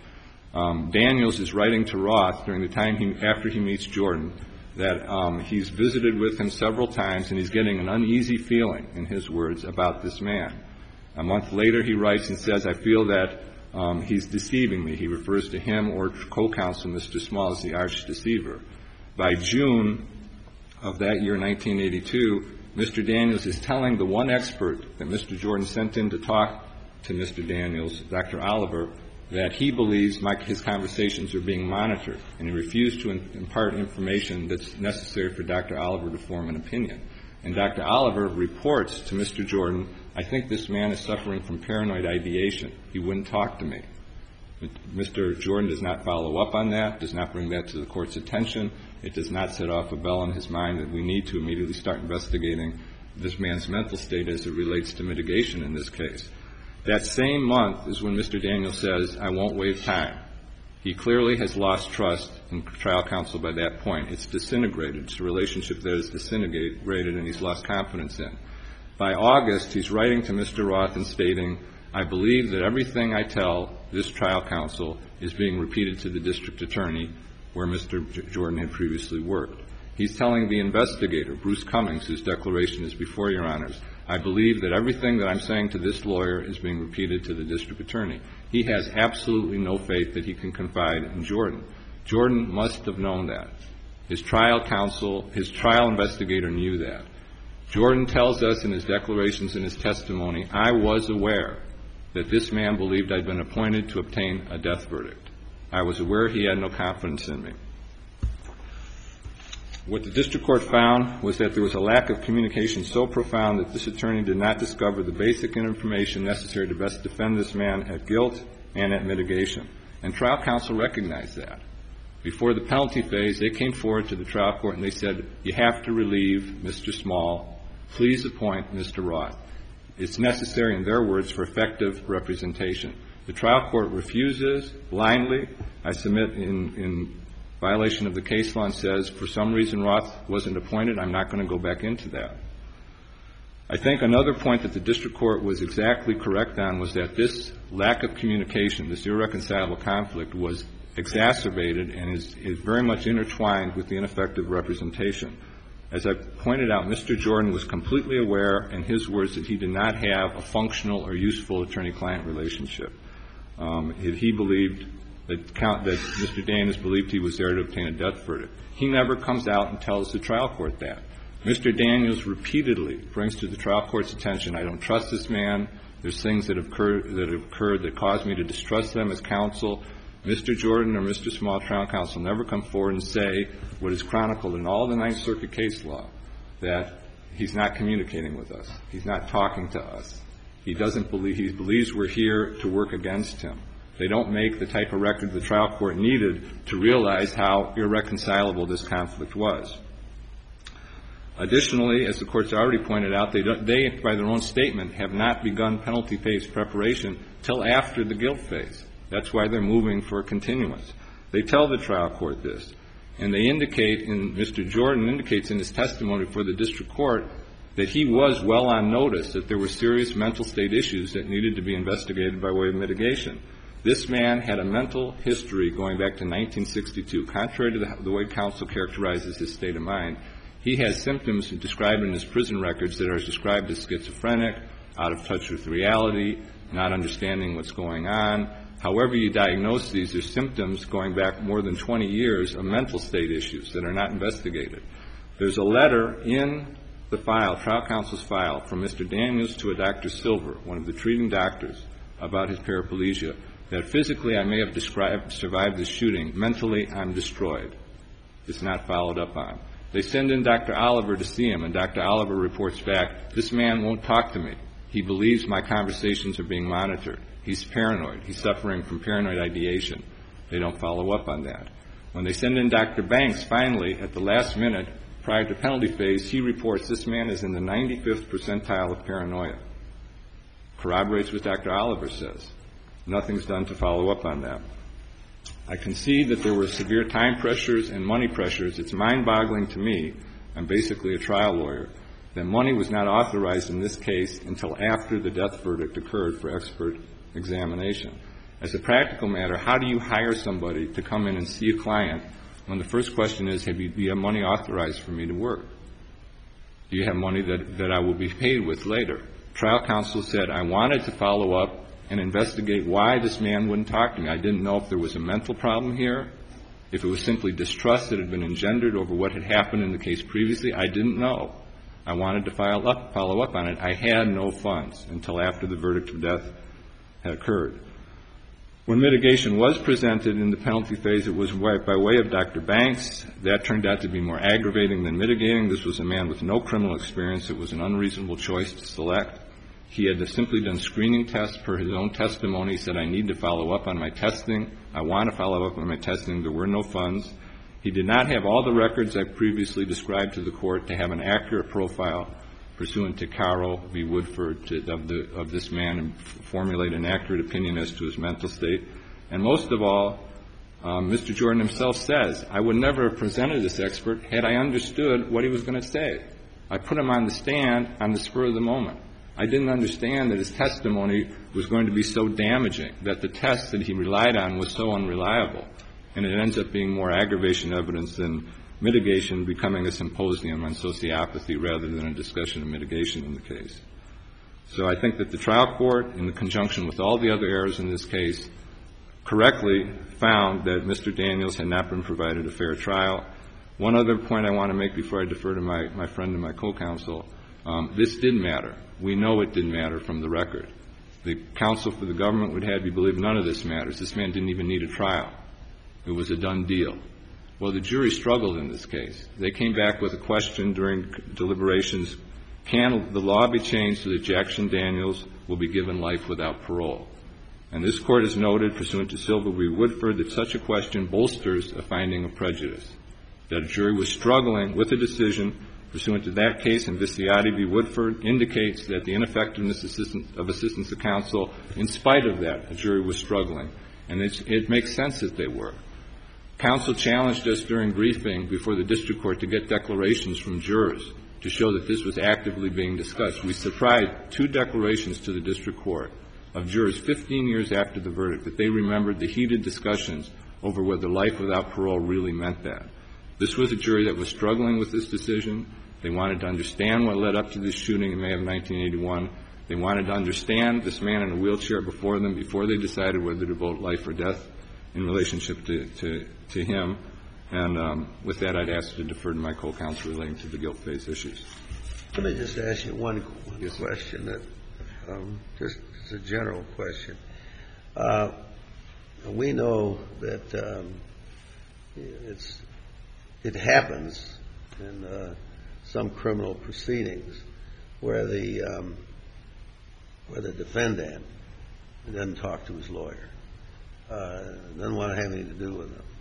Um, Daniels is writing to Roth during the time he, after he meets Jordan that um, he's visited with him several times and he's getting an uneasy feeling, in his words, about this man. A month later he writes and says, I feel that um, he's deceiving me. He refers to him or co-counsel Mister Small as the arch deceiver. By June of that year, nineteen eighty-two, Mister Daniels is telling the one expert that Mister Jordan sent in to talk to Mister Daniels, Doctor Oliver, that he believes my, his conversations are being monitored, and he refused to in, impart information that's necessary for Doctor Oliver to form an opinion. And Doctor Oliver reports to Mister Jordan, I think this man is suffering from paranoid ideation. He wouldn't talk to me. Mister Jordan does not follow up on that, does not bring that to the court's attention. It does not set off a bell in his mind that we need to immediately start investigating this man's mental state as it relates to mitigation in this case. That same month is when Mister Daniels says, I won't waive time. He clearly has lost trust in trial counsel by that point. It's disintegrated. It's a relationship that is disintegrated and he's lost confidence in. By August, he's writing to Mister Roth and stating, I believe that everything I tell this trial counsel is being repeated to the district attorney where Mister Jordan had previously worked. He's telling the investigator, Bruce Cummings, whose declaration is before Your Honors, I believe that everything that I'm saying to this lawyer is being repeated to the district attorney. He has absolutely no faith that he can confide in Jordan. Jordan must have known that. His trial counsel, his trial investigator knew that. Jordan tells us in his declarations and his testimony, I was aware that this man believed I'd been appointed to obtain a death verdict. I was aware he had no confidence in me. What the district court found was that there was a lack of communication so profound that this attorney did not discover the basic information necessary to best defend this man at guilt and at mitigation. And trial counsel recognized that. Before the penalty phase, they came forward to the trial court and they said, you have to relieve Mister Small. Please appoint Mister Roth. It's necessary, in their words, for effective representation. The trial court refuses blindly. I submit in, in violation of the case law and says, for some reason Roth wasn't appointed. I'm not going to go back into that. I think another point that the district court was exactly correct on was that this lack of communication, this irreconcilable conflict, was exacerbated and is, is very much intertwined with the ineffective representation. As I pointed out, Mister Jordan was completely aware, in his words, that he did not have a functional or useful attorney-client relationship. Um, he believed that, count, that Mister Daniels believed he was there to obtain a death verdict. He never comes out and tells the trial court that. Mister Daniels repeatedly brings to the trial court's attention, I don't trust this man. There's things that have occurred that, have occurred that caused me to distrust them as counsel. Mister Jordan or Mister Small, trial counsel, never come forward and say what is chronicled in all the Ninth Circuit case law, that he's not communicating with us. He's not talking to us. He doesn't believe, he believes we're here to work against him. They don't make the type of record the trial court needed to realize how irreconcilable this conflict was. Additionally, as the court's already pointed out, they, don't, they, by their own statement, have not begun penalty phase preparation till after the guilt phase. That's why they're moving for a continuance. They tell the trial court this, and they indicate, in Mister Jordan indicates in his testimony for the district court that he was well on notice that there were serious mental state issues that needed to be investigated by way of mitigation. This man had a mental history going back to nineteen sixty-two. Contrary to the, the way counsel characterizes his state of mind, he has symptoms described in his prison records that are described as schizophrenic, out of touch with reality, not understanding what's going on. However you diagnose these, there's symptoms going back more than twenty years of mental state issues that are not investigated. There's a letter in the file, trial counsel's file, from Mister Daniels to a Doctor Silver, one of the treating doctors, about his paraplegia, that physically I may have described, survived this shooting. Mentally, I'm destroyed. It's not followed up on. They send in Doctor Oliver to see him, and Doctor Oliver reports back, this man won't talk to me. He believes my conversations are being monitored. He's paranoid. He's suffering from paranoid ideation. They don't follow up on that. When they send in Doctor Banks, finally, at the last minute, prior to penalty phase, he reports this man is in the ninety-fifth percentile of paranoia. Corroborates what Doctor Oliver says. Nothing's done to follow up on that. I concede that there were severe time pressures and money pressures. It's mind-boggling to me, I'm basically a trial lawyer, that money was not authorized in this case until after the death verdict occurred for expert examination. As a practical matter, how do you hire somebody to come in and see a client when the first question is, have you, do you have money authorized for me to work? Do you have money that, that I will be paid with later? Trial counsel said, I wanted to follow up and investigate why this man wouldn't talk to me. I didn't know if there was a mental problem here, if it was simply distrust that had been engendered over what had happened in the case previously. I didn't know. I wanted to file up, follow up on it. I had no funds until after the verdict of death had occurred. When mitigation was presented in the penalty phase, it was by way of Doctor Banks. That turned out to be more aggravating than mitigating. This was a man with no criminal experience. It was an unreasonable choice to select. He had simply done screening tests per his own testimony. He said, I need to follow up on my testing. I want to follow up on my testing. There were no funds. He did not have all the records I previously described to the court to have an accurate profile pursuant to Caro v. Woodford to, of, the, of this man and formulate an accurate opinion as to his mental state. And most of all, um, Mister Jordan himself says, I would never have presented this expert had I understood what he was going to say. I put him on the stand on the spur of the moment. I didn't understand that his testimony was going to be so damaging, that the test that he relied on was so unreliable, and it ends up being more aggravation evidence than mitigation, becoming a symposium on sociopathy rather than a discussion of mitigation in the case. So I think that the trial court, in conjunction with all the other errors in this case, correctly found that Mister Daniels had not been provided a fair trial. One other point I want to make before I defer to my, my friend and my co-counsel, um, this did matter. We know it didn't matter from the record. The counsel for the government would have you believe none of this matters. This man didn't even need a trial. It was a done deal. Well, the jury struggled in this case. They came back with a question during deliberations, can the law be changed so that Jackson Daniels will be given life without parole? And this court has noted, pursuant to Silva v. Woodford, that such a question bolsters a finding of prejudice, that a jury was struggling with a decision pursuant to that case, and Visciati v. Woodford indicates that the ineffectiveness of assistance to counsel, in spite of that, a jury was struggling. And it's, it makes sense that they were. Counsel challenged us during briefing before the district court to get declarations from jurors to show that this was actively being discussed. We supplied two declarations to the district court of jurors fifteen years after the verdict that they remembered the heated discussions over whether life without parole really meant that. This was a jury that was struggling with this decision. They wanted to understand what led up to this shooting in May of nineteen eighty-one. They wanted to understand this man in a wheelchair before them before they decided whether to vote life or death in relationship to, to, to him. And um, with that, I'd ask to defer to my co-counsel relating to the guilt phase issues. Let me just ask you one, one yes, question, that um, just it's a general question. Uh, we know that um, it's it happens in uh, some criminal proceedings where the um, where the defendant doesn't talk to his lawyer, uh, doesn't want to have anything to do with him.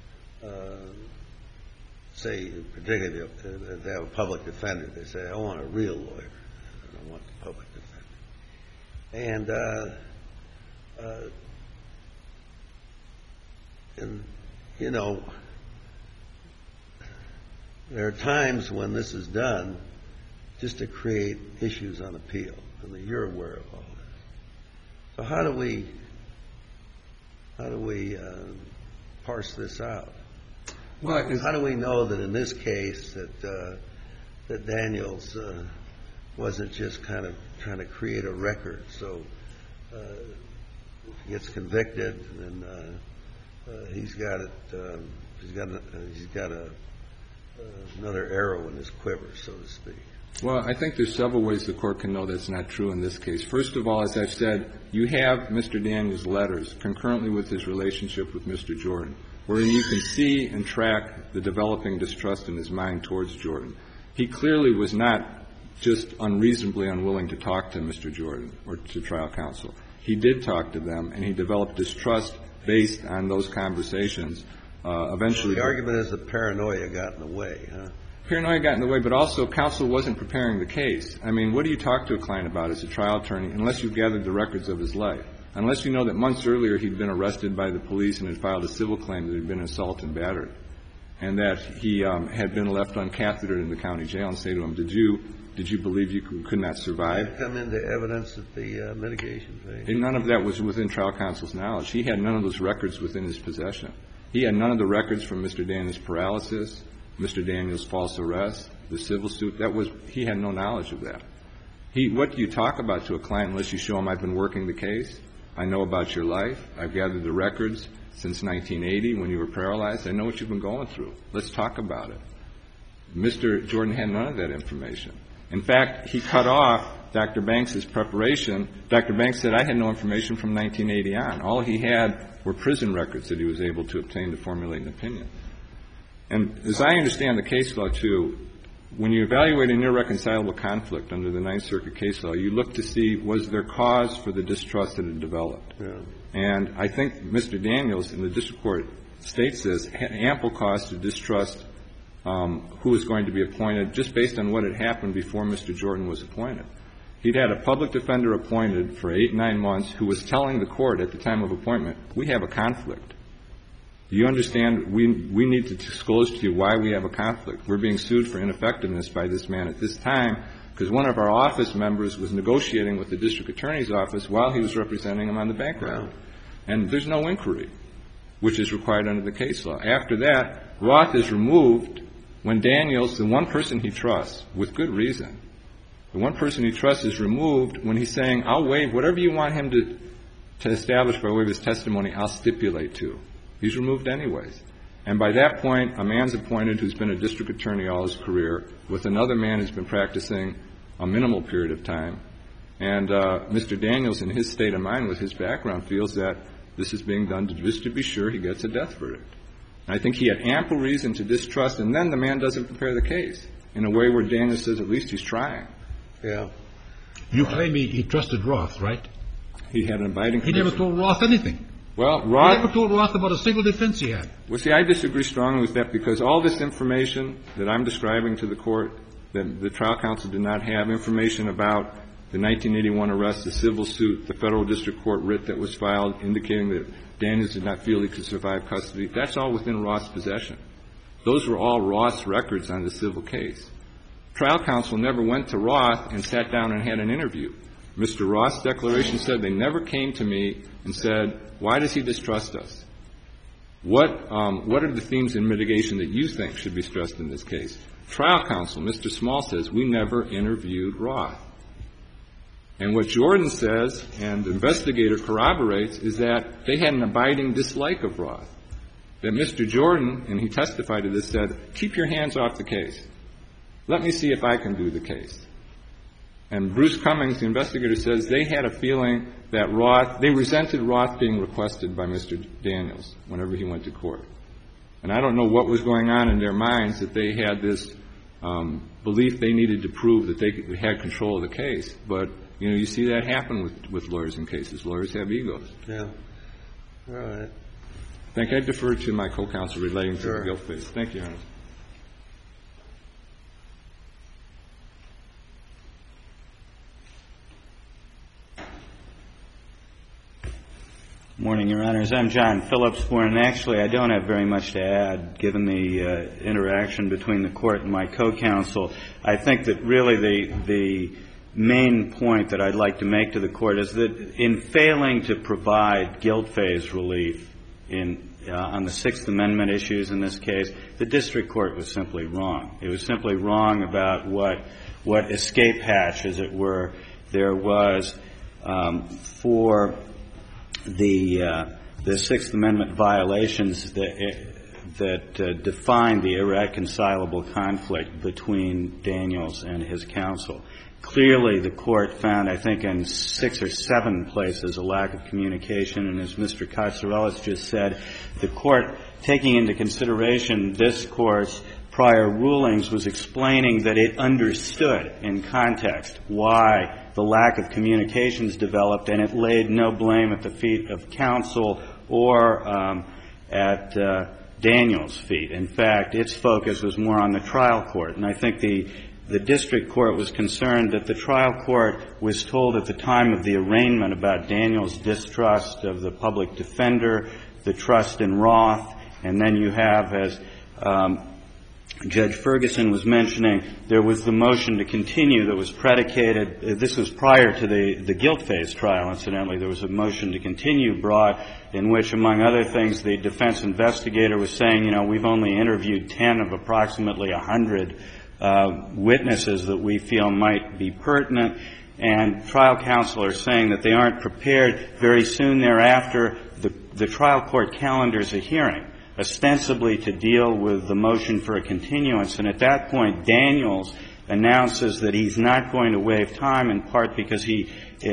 Uh, say, particularly if they have a public defender, they say, I want a real lawyer. I don't want the public defender. And, uh, uh, and you know, there are times when this is done just to create issues on appeal. I mean, you're aware of all this. So how do we, how do we uh, parse this out? Well, how do we know that in this case that uh, that Daniels uh, wasn't just kind of trying to create a record? So uh, if he gets convicted, then uh, uh, he's got it. Um, he's got a, he's got a, uh, another arrow in his quiver, so to speak. Well, I think there's several ways the court can know that's not true in this case. First of all, as I've said, you have Mister Daniels' letters concurrently with his relationship with Mister Jordan, wherein you can see and track the developing distrust in his mind towards Jordan. He clearly was not just unreasonably unwilling to talk to Mister Jordan or to trial counsel. He did talk to them, and he developed distrust based on those conversations. Uh, eventually, the argument is that paranoia got in the way, huh? Paranoia got in the way, but also counsel wasn't preparing the case. I mean, what do you talk to a client about as a trial attorney unless you've gathered the records of his life? Unless you know that months earlier he'd been arrested by the police and had filed a civil claim that he'd been assaulted and battered, and that he um, had been left uncathetered in the county jail, and say to him, did you Did you believe you could, could not survive? Did that come into evidence at the uh, mitigation phase? And none of that was within trial counsel's knowledge. He had none of those records within his possession. He had none of the records from Mister Daniels' paralysis, Mister Daniels' false arrest, the civil suit. That was, he had no knowledge of that. He, what do you talk about to a client unless you show him I've been working the case? I know about your life. I've gathered the records since nineteen eighty when you were paralyzed. I know what you've been going through. Let's talk about it. Mister Jordan had none of that information. In fact, he cut off Doctor Banks' preparation. Doctor Banks said, I had no information from nineteen eighty on. All he had were prison records that he was able to obtain to formulate an opinion. And as I understand the case law, too, when you evaluate an irreconcilable conflict under the Ninth Circuit case law, you look to see was there cause for the distrust that had developed. Yeah. And I think Mister Daniels in the district court states this, had ample cause to distrust um, who was going to be appointed just based on what had happened before Mister Jordan was appointed. He'd had a public defender appointed for eight, nine months who was telling the court at the time of appointment, we have a conflict. Do you understand? We, we need to disclose to you why we have a conflict. We're being sued for ineffectiveness by this man at this time because one of our office members was negotiating with the district attorney's office while he was representing him on the bank round. And there's no inquiry, which is required under the case law. After that, Roth is removed when Daniels, the one person he trusts, with good reason, the one person he trusts is removed when he's saying, I'll waive whatever you want him to, to establish by way of his testimony, I'll stipulate to. He's removed anyways. And by that point, a man's appointed who's been a district attorney all his career with another man who's been practicing a minimal period of time. And uh, Mister Daniels, in his state of mind with his background, feels that this is being done to, just to be sure he gets a death verdict. And I think he had ample reason to distrust, and then the man doesn't prepare the case in a way where Daniels says at least he's trying. Yeah. You claim he, he trusted Roth, right? He had an abiding He conviction. never told Roth anything. Well, Roth... He never told Roth about a single defense he had. Well, see, I disagree strongly with that because all this information that I'm describing to the court, that the trial counsel did not have, information about the nineteen eighty-one arrest, the civil suit, the federal district court writ that was filed indicating that Daniels did not feel he could survive custody, that's all within Roth's possession. Those were all Roth's records on the civil case. Trial counsel never went to Roth and sat down and had an interview. Mister Roth's declaration said they never came to me and said, why does he distrust us? What, um, what are the themes in mitigation that you think should be stressed in this case? Trial counsel, Mister Small, says we never interviewed Roth. And what Jordan says, and the investigator corroborates, is that they had an abiding dislike of Roth. That Mister Jordan, and he testified to this, said, keep your hands off the case. Let me see if I can do the case. And Bruce Cummings, the investigator, says they had a feeling that Roth, they resented Roth being requested by Mister Daniels whenever he went to court. And I don't know what was going on in their minds that they had this um, belief they needed to prove that they had control of the case. But, you know, you see that happen with, with lawyers in cases. Lawyers have egos. Yeah. All right. Thank you. I defer to my co-counsel relating Sure. to the guilt phase. Thank you, Your Honor. Morning, Your Honors. I'm John Phillips. And actually, I don't have very much to add, given the uh, interaction between the court and my co-counsel. I think that really the the main point that I'd like to make to the court is that in failing to provide guilt phase relief in uh, on the Sixth Amendment issues in this case, the district court was simply wrong. It was simply wrong about what what escape hatch, as it were, there was um, for the uh, the Sixth Amendment violations that that uh, define the irreconcilable conflict between Daniels and his counsel. Clearly, the court found, I think, in six or seven places a lack of communication, and as Mister Katsarelis just said, the court, taking into consideration this court's prior rulings, was explaining that it understood in context why the lack of communications developed, and it laid no blame at the feet of counsel or um, at uh, Daniels' feet. In fact, its focus was more on the trial court, and I think the the district court was concerned that the trial court was told at the time of the arraignment about Daniels' distrust of the public defender, the trust in Roth, and then you have, as um, Judge Ferguson was mentioning, there was the motion to continue that was predicated. Uh, this was prior to the, the guilt phase trial, incidentally. There was a motion to continue brought in which, among other things, the defense investigator was saying, you know, we've only interviewed ten of approximately one hundred uh, witnesses that we feel might be pertinent. And trial counsel are saying that they aren't prepared. Very soon thereafter, the, the trial court calendars a hearing, ostensibly to deal with the motion for a continuance. And at that point, Daniels announces that he's not going to waive time, in part because he,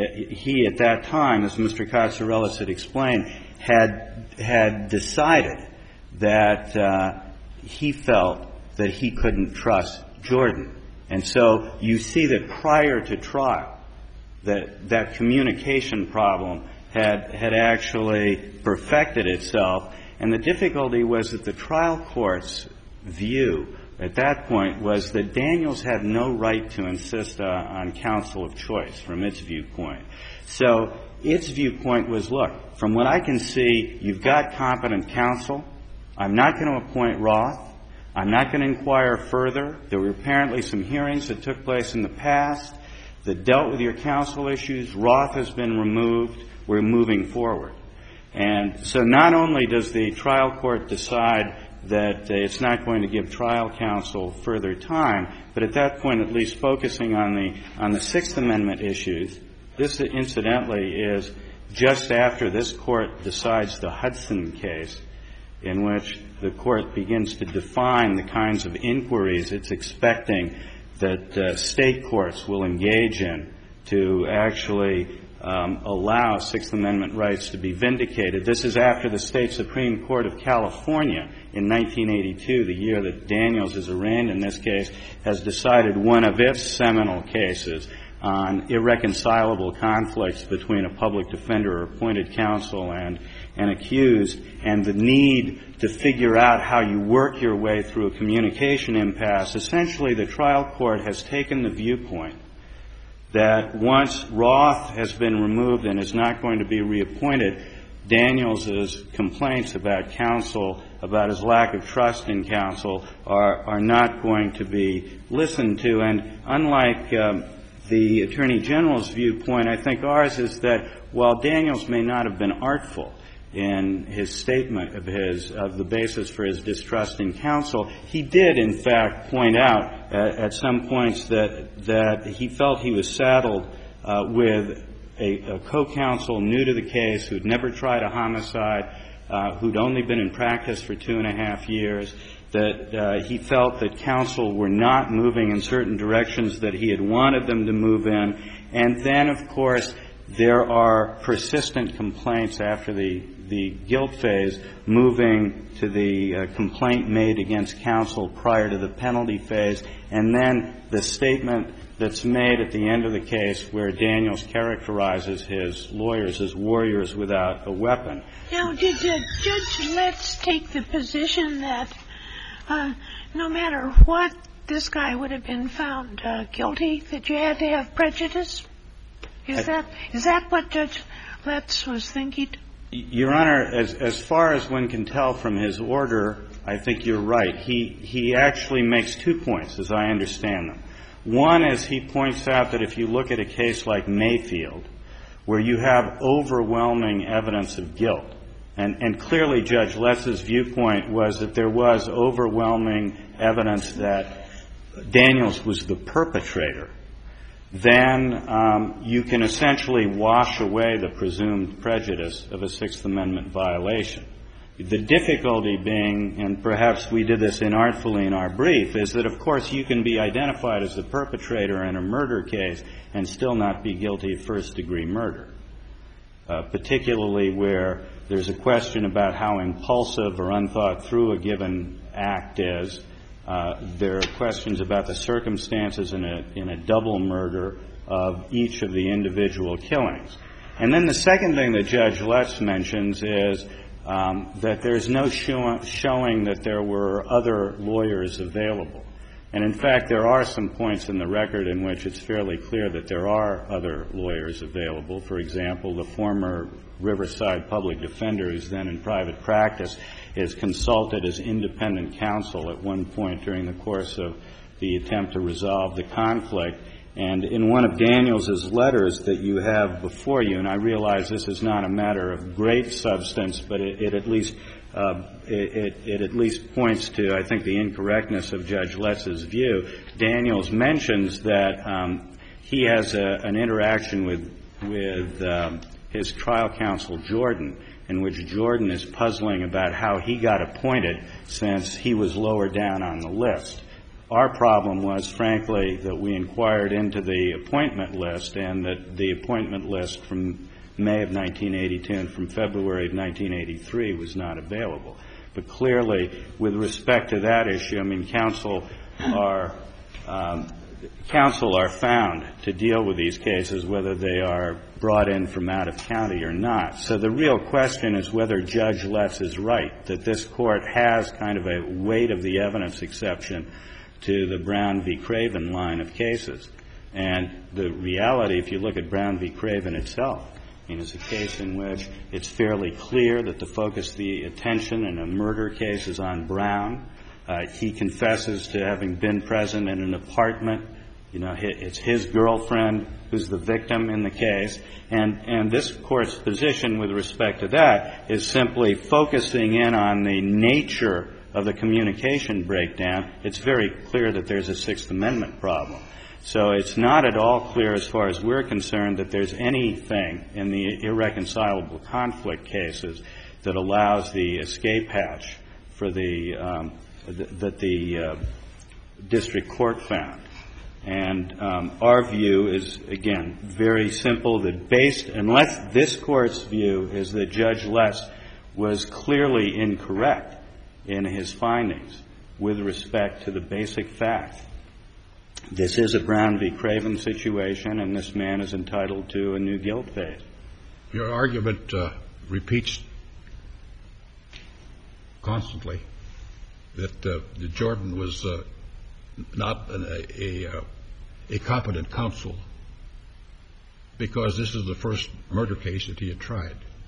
he at that time, as Mister Katsorelis had explained, had, had decided that uh, he felt that he couldn't trust Jordan. And so you see that prior to trial, that that communication problem had had actually perfected itself. And the difficulty was that the trial court's view at that point was that Daniels had no right to insist uh, on counsel of choice from its viewpoint. So its viewpoint was, look, from what I can see, you've got competent counsel. I'm not going to appoint Roth. I'm not going to inquire further. There were apparently some hearings that took place in the past that dealt with your counsel issues. Roth has been removed. We're moving forward. And so not only does the trial court decide that uh, it's not going to give trial counsel further time, but at that point, at least focusing on the on the Sixth Amendment issues, this incidentally is just after this court decides the Hudson case, in which the court begins to define the kinds of inquiries it's expecting that uh, state courts will engage in to actually um, allow Sixth Amendment rights to be vindicated. This is after the State Supreme Court of California in nineteen eighty-two, the year that Daniels is arraigned in this case, has decided one of its seminal cases on irreconcilable conflicts between a public defender or appointed counsel and an accused, and the need to figure out how you work your way through a communication impasse. Essentially, the trial court has taken the viewpoint that once Roth has been removed and is not going to be reappointed, Daniels' complaints about counsel, about his lack of trust in counsel, are, are not going to be listened to. And unlike um, the Attorney General's viewpoint, I think ours is that while Daniels may not have been artful in his statement of his of the basis for his distrust in counsel, he did in fact point out at, at some points that that he felt he was saddled uh, with a, a co-counsel new to the case who'd never tried a homicide, uh, who'd only been in practice for two and a half years, that uh, he felt that counsel were not moving in certain directions that he had wanted them to move in. And then, of course, there are persistent complaints after the, the guilt phase, moving to the uh, complaint made against counsel prior to the penalty phase, and then the statement that's made at the end of the case where Daniels characterizes his lawyers as warriors without a weapon. Now, did uh, Judge Letts take the position that uh, no matter what, this guy would have been found uh, guilty, that you had to have prejudice? Is I, that is that what Judge Letts was thinking? Your Honor, as as far as one can tell from his order, I think you're right. He he actually makes two points, as I understand them. One is he points out that if you look at a case like Mayfield, where you have overwhelming evidence of guilt, and, and clearly Judge Letts' viewpoint was that there was overwhelming evidence that Daniels was the perpetrator, then um, you can essentially wash away the presumed prejudice of a Sixth Amendment violation. The difficulty being, and perhaps we did this inartfully in our brief, is that, of course, you can be identified as the perpetrator in a murder case and still not be guilty of first-degree murder, uh, particularly where there's a question about how impulsive or unthought through a given act is. Uh, there are questions about the circumstances in a, in a double murder of each of the individual killings. And then the second thing that Judge Letts mentions is um, that there's no show, showing that there were other lawyers available. And in fact, there are some points in the record in which it's fairly clear that there are other lawyers available. For example, the former Riverside public defender who's then in private practice is consulted as independent counsel at one point during the course of the attempt to resolve the conflict. And in one of Daniels's letters that you have before you, and I realize this is not a matter of great substance, but it, it at least uh, it, it, it at least points to, I think, the incorrectness of Judge Letz's view. Daniels mentions that um, he has a, an interaction with with um, his trial counsel Jordan, in which Jordan is puzzling about how he got appointed since he was lower down on the list. Our problem was, frankly, that we inquired into the appointment list, and that the appointment list from May of nineteen eighty-two and from February of nineteen eighty-three was not available. But clearly, with respect to that issue, I mean, counsel are um, counsel are found to deal with these cases, whether they are brought in from out of county or not. So the real question is whether Judge Letz is right, that this Court has kind of a weight of the evidence exception to the Brown v. Craven line of cases. And the reality, if you look at Brown v. Craven itself, I mean, it's a case in which it's fairly clear that the focus of the attention in a murder case is on Brown. Uh, he confesses to having been present in an apartment. You know, it's his girlfriend who's the victim in the case. And, and this Court's position with respect to that is simply focusing in on the nature of the communication breakdown. It's very clear that there's a Sixth Amendment problem. So it's not at all clear, as far as we're concerned, that there's anything in the irreconcilable conflict cases that allows the escape hatch for the um, th- that the uh, district court found. And um, our view is, again, very simple, that based, unless this Court's view is that Judge Letz was clearly incorrect in his findings with respect to the basic fact. This is a Brown v. Craven situation, and this man is entitled to a new guilt phase. Your argument uh, repeats constantly that, uh, that Jordan was uh, not an, a, a, a competent counsel because this is the first murder case that he had tried.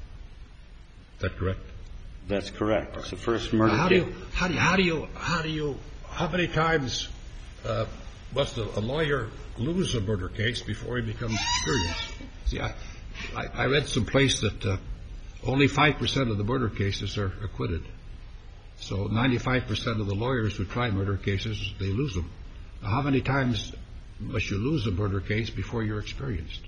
Is that correct? That's correct. It's the first murder now, how case. Do you, how do you, how do you, how do you, how many times uh, must a, a lawyer lose a murder case before he becomes experienced? See, I, I, I read someplace that uh, only five percent of the murder cases are acquitted. So ninety-five percent of the lawyers who try murder cases, they lose them. Now, how many times must you lose a murder case before you're experienced?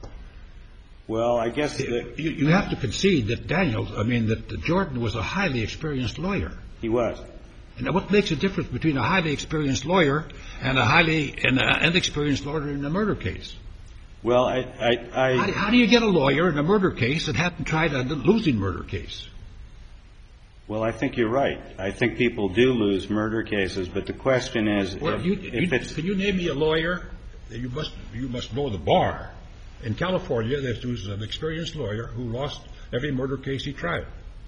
Well, I guess that you, you have to concede that Daniels, I mean, that Jordan was a highly experienced lawyer. He was. And what makes a difference between a highly experienced lawyer and a highly and an inexperienced lawyer in a murder case? Well, I, I, I how, do, how do you get a lawyer in a murder case that hadn't tried a losing murder case? Well, I think you're right. I think people do lose murder cases, but the question is, well, if, you, if you, it's can you name me a lawyer? You must you must know the bar. In California, there was an experienced lawyer who lost every murder case he tried.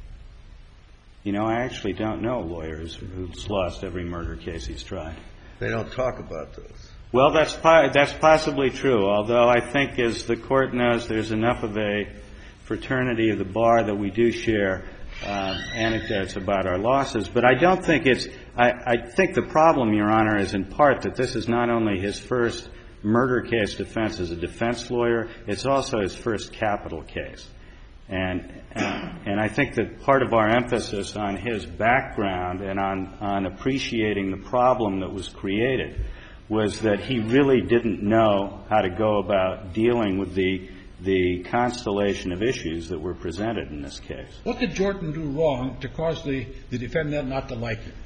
You know, I actually don't know lawyers who's lost every murder case he's tried. They don't talk about those. Well, that's po- that's possibly true, although I think, as the Court knows, there's enough of a fraternity of the bar that we do share uh, anecdotes about our losses. But I don't think it's I, I think the problem, Your Honor, is in part that this is not only his first murder case defense as a defense lawyer, it's also his first capital case. And, and and I think that part of our emphasis on his background and on, on appreciating the problem that was created was that he really didn't know how to go about dealing with the the constellation of issues that were presented in this case. What did Jordan do wrong to cause the, the defendant not to like him?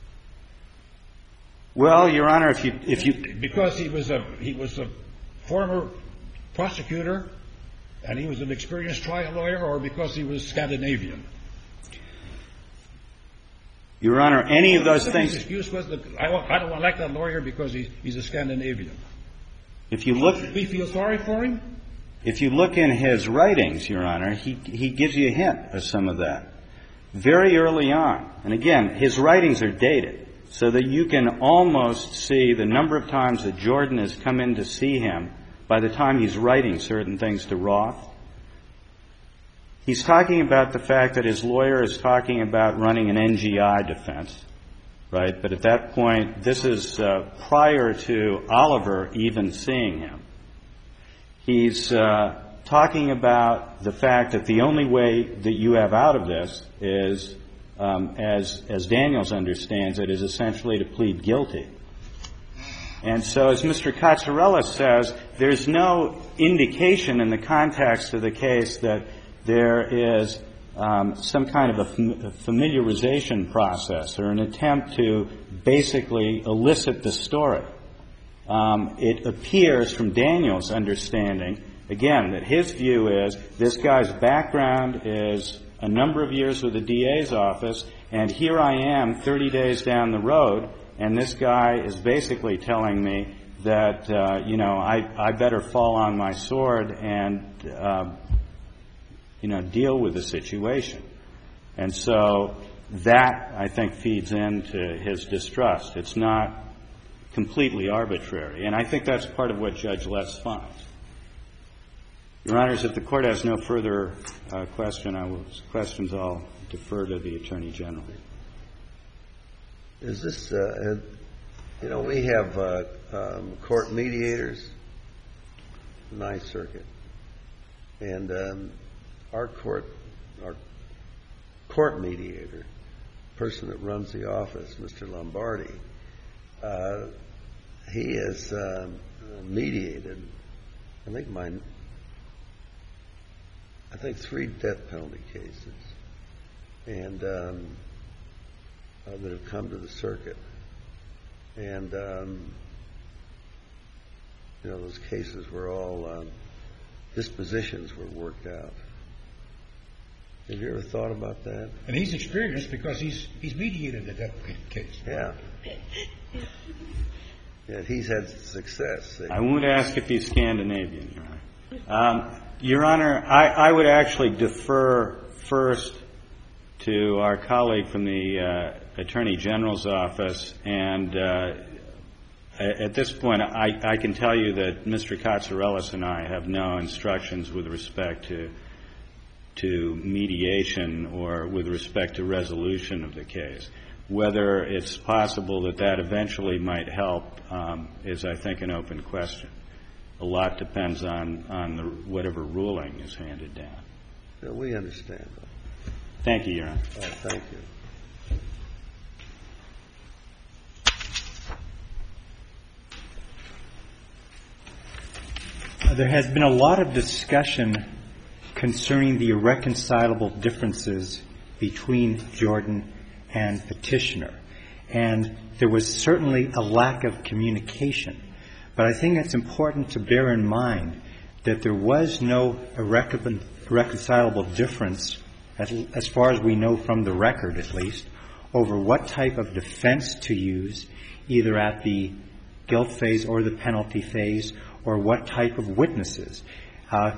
Well, Your Honor, if you if you because he was a he was a former prosecutor and he was an experienced trial lawyer, or because he was Scandinavian? Your Honor, any of those things. His excuse was that I, I don't want to like that lawyer because he, he's a Scandinavian. If you look, we feel sorry for him. If you look in his writings, Your Honor, he he gives you a hint of some of that very early on. And again, his writings are dated, so that you can almost see the number of times that Jordan has come in to see him by the time he's writing certain things to Roth. He's talking about the fact that his lawyer is talking about running an N G I defense, right? But at that point, this is uh, prior to Oliver even seeing him. He's uh, talking about the fact that the only way that you have out of this is, um, as as Daniels understands it, is essentially to plead guilty. And so, as Mister Cazzarella says, there's no indication in the context of the case that there is um, some kind of a, fam- a familiarization process or an attempt to basically elicit the story. Um, it appears from Daniels' understanding, again, that his view is this guy's background is a number of years with the D A's office, and here I am thirty days down the road, and this guy is basically telling me that, uh, you know, I, I better fall on my sword and, uh, you know, deal with the situation. And so that, I think, feeds into his distrust. It's not completely arbitrary. And I think that's part of what Judge Less finds. Your Honors, if the Court has no further uh, question, I will, questions, I'll defer to the Attorney General. Is this, uh, you know, we have uh, um, court mediators, Ninth Circuit, and um, our court, our court mediator, person that runs the office, Mister Lombardi, uh, he has um, mediated, I think mine, I think three death penalty cases, and um, uh, that have come to the circuit, and um, you know, those cases were all um, dispositions were worked out. Have you ever thought about that? And he's experienced because he's he's mediated the death case. Yeah. Yeah, he's had success. I won't ask if he's Scandinavian, Your Honor. Um, Your Honor, I, I would actually defer first to our colleague from the uh, Attorney General's office, and uh, at this point, I, I can tell you that Mister Katsarelis and I have no instructions with respect to to mediation or with respect to resolution of the case. Whether it's possible that that eventually might help um, is, I think, an open question. A lot depends on, on the, whatever ruling is handed down. Yeah, we understand that. Thank you, Your Honor. Uh, thank you. Uh, there has been a lot of discussion concerning the irreconcilable differences between Jordan and Petitioner. And there was certainly a lack of communication. But I think it's important to bear in mind that there was no irrecon- irreconcilable difference, as, as far as we know from the record at least, over what type of defense to use, either at the guilt phase or the penalty phase, or what type of witnesses. Uh,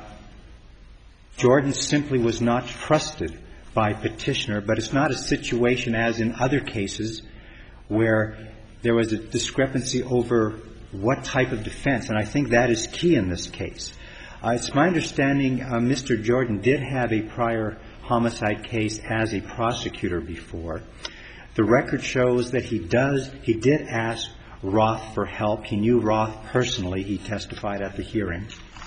Jordan simply was not trusted by Petitioner, but it's not a situation as in other cases where there was a discrepancy over what type of defense, and I think that is key in this case. Uh, it's my understanding uh, Mister Jordan did have a prior homicide case as a prosecutor before. The record shows that he does, he did ask Roth for help. He knew Roth personally. He testified at the hearing.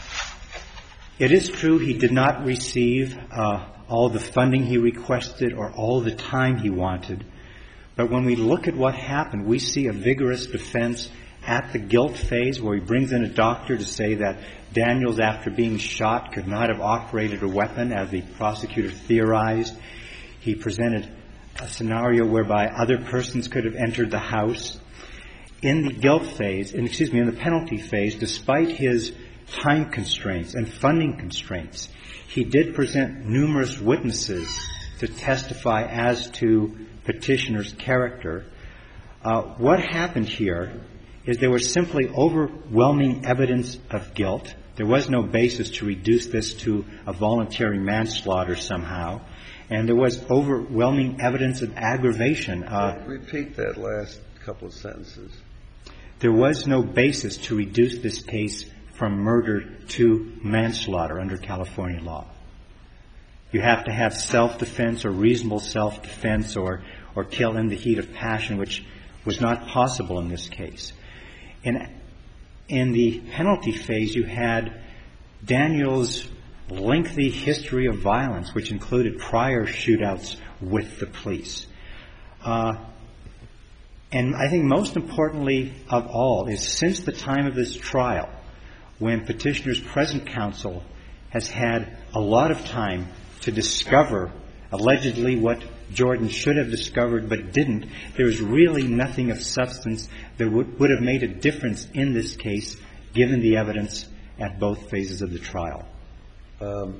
It is true he did not receive uh, all the funding he requested or all the time he wanted. But when we look at what happened, we see a vigorous defense at the guilt phase where he brings in a doctor to say that Daniels, after being shot, could not have operated a weapon as the prosecutor theorized. He presented a scenario whereby other persons could have entered the house. In the guilt phase, and excuse me, in the penalty phase, despite his time constraints and funding constraints, he did present numerous witnesses to testify as to Petitioner's character. Uh, what happened here is there was simply overwhelming evidence of guilt. There was no basis to reduce this to a voluntary manslaughter somehow. And there was overwhelming evidence of aggravation. Uh, Repeat that last couple of sentences. There was no basis to reduce this case from murder to manslaughter under California law. You have to have self-defense or reasonable self-defense or, or kill in the heat of passion, which was not possible in this case. In, in the penalty phase, you had Daniel's lengthy history of violence, which included prior shootouts with the police. Uh, and I think most importantly of all is since the time of this trial, when Petitioner's present counsel has had a lot of time to discover allegedly what Jordan should have discovered but didn't, there is really nothing of substance that would, would have made a difference in this case given the evidence at both phases of the trial. Um,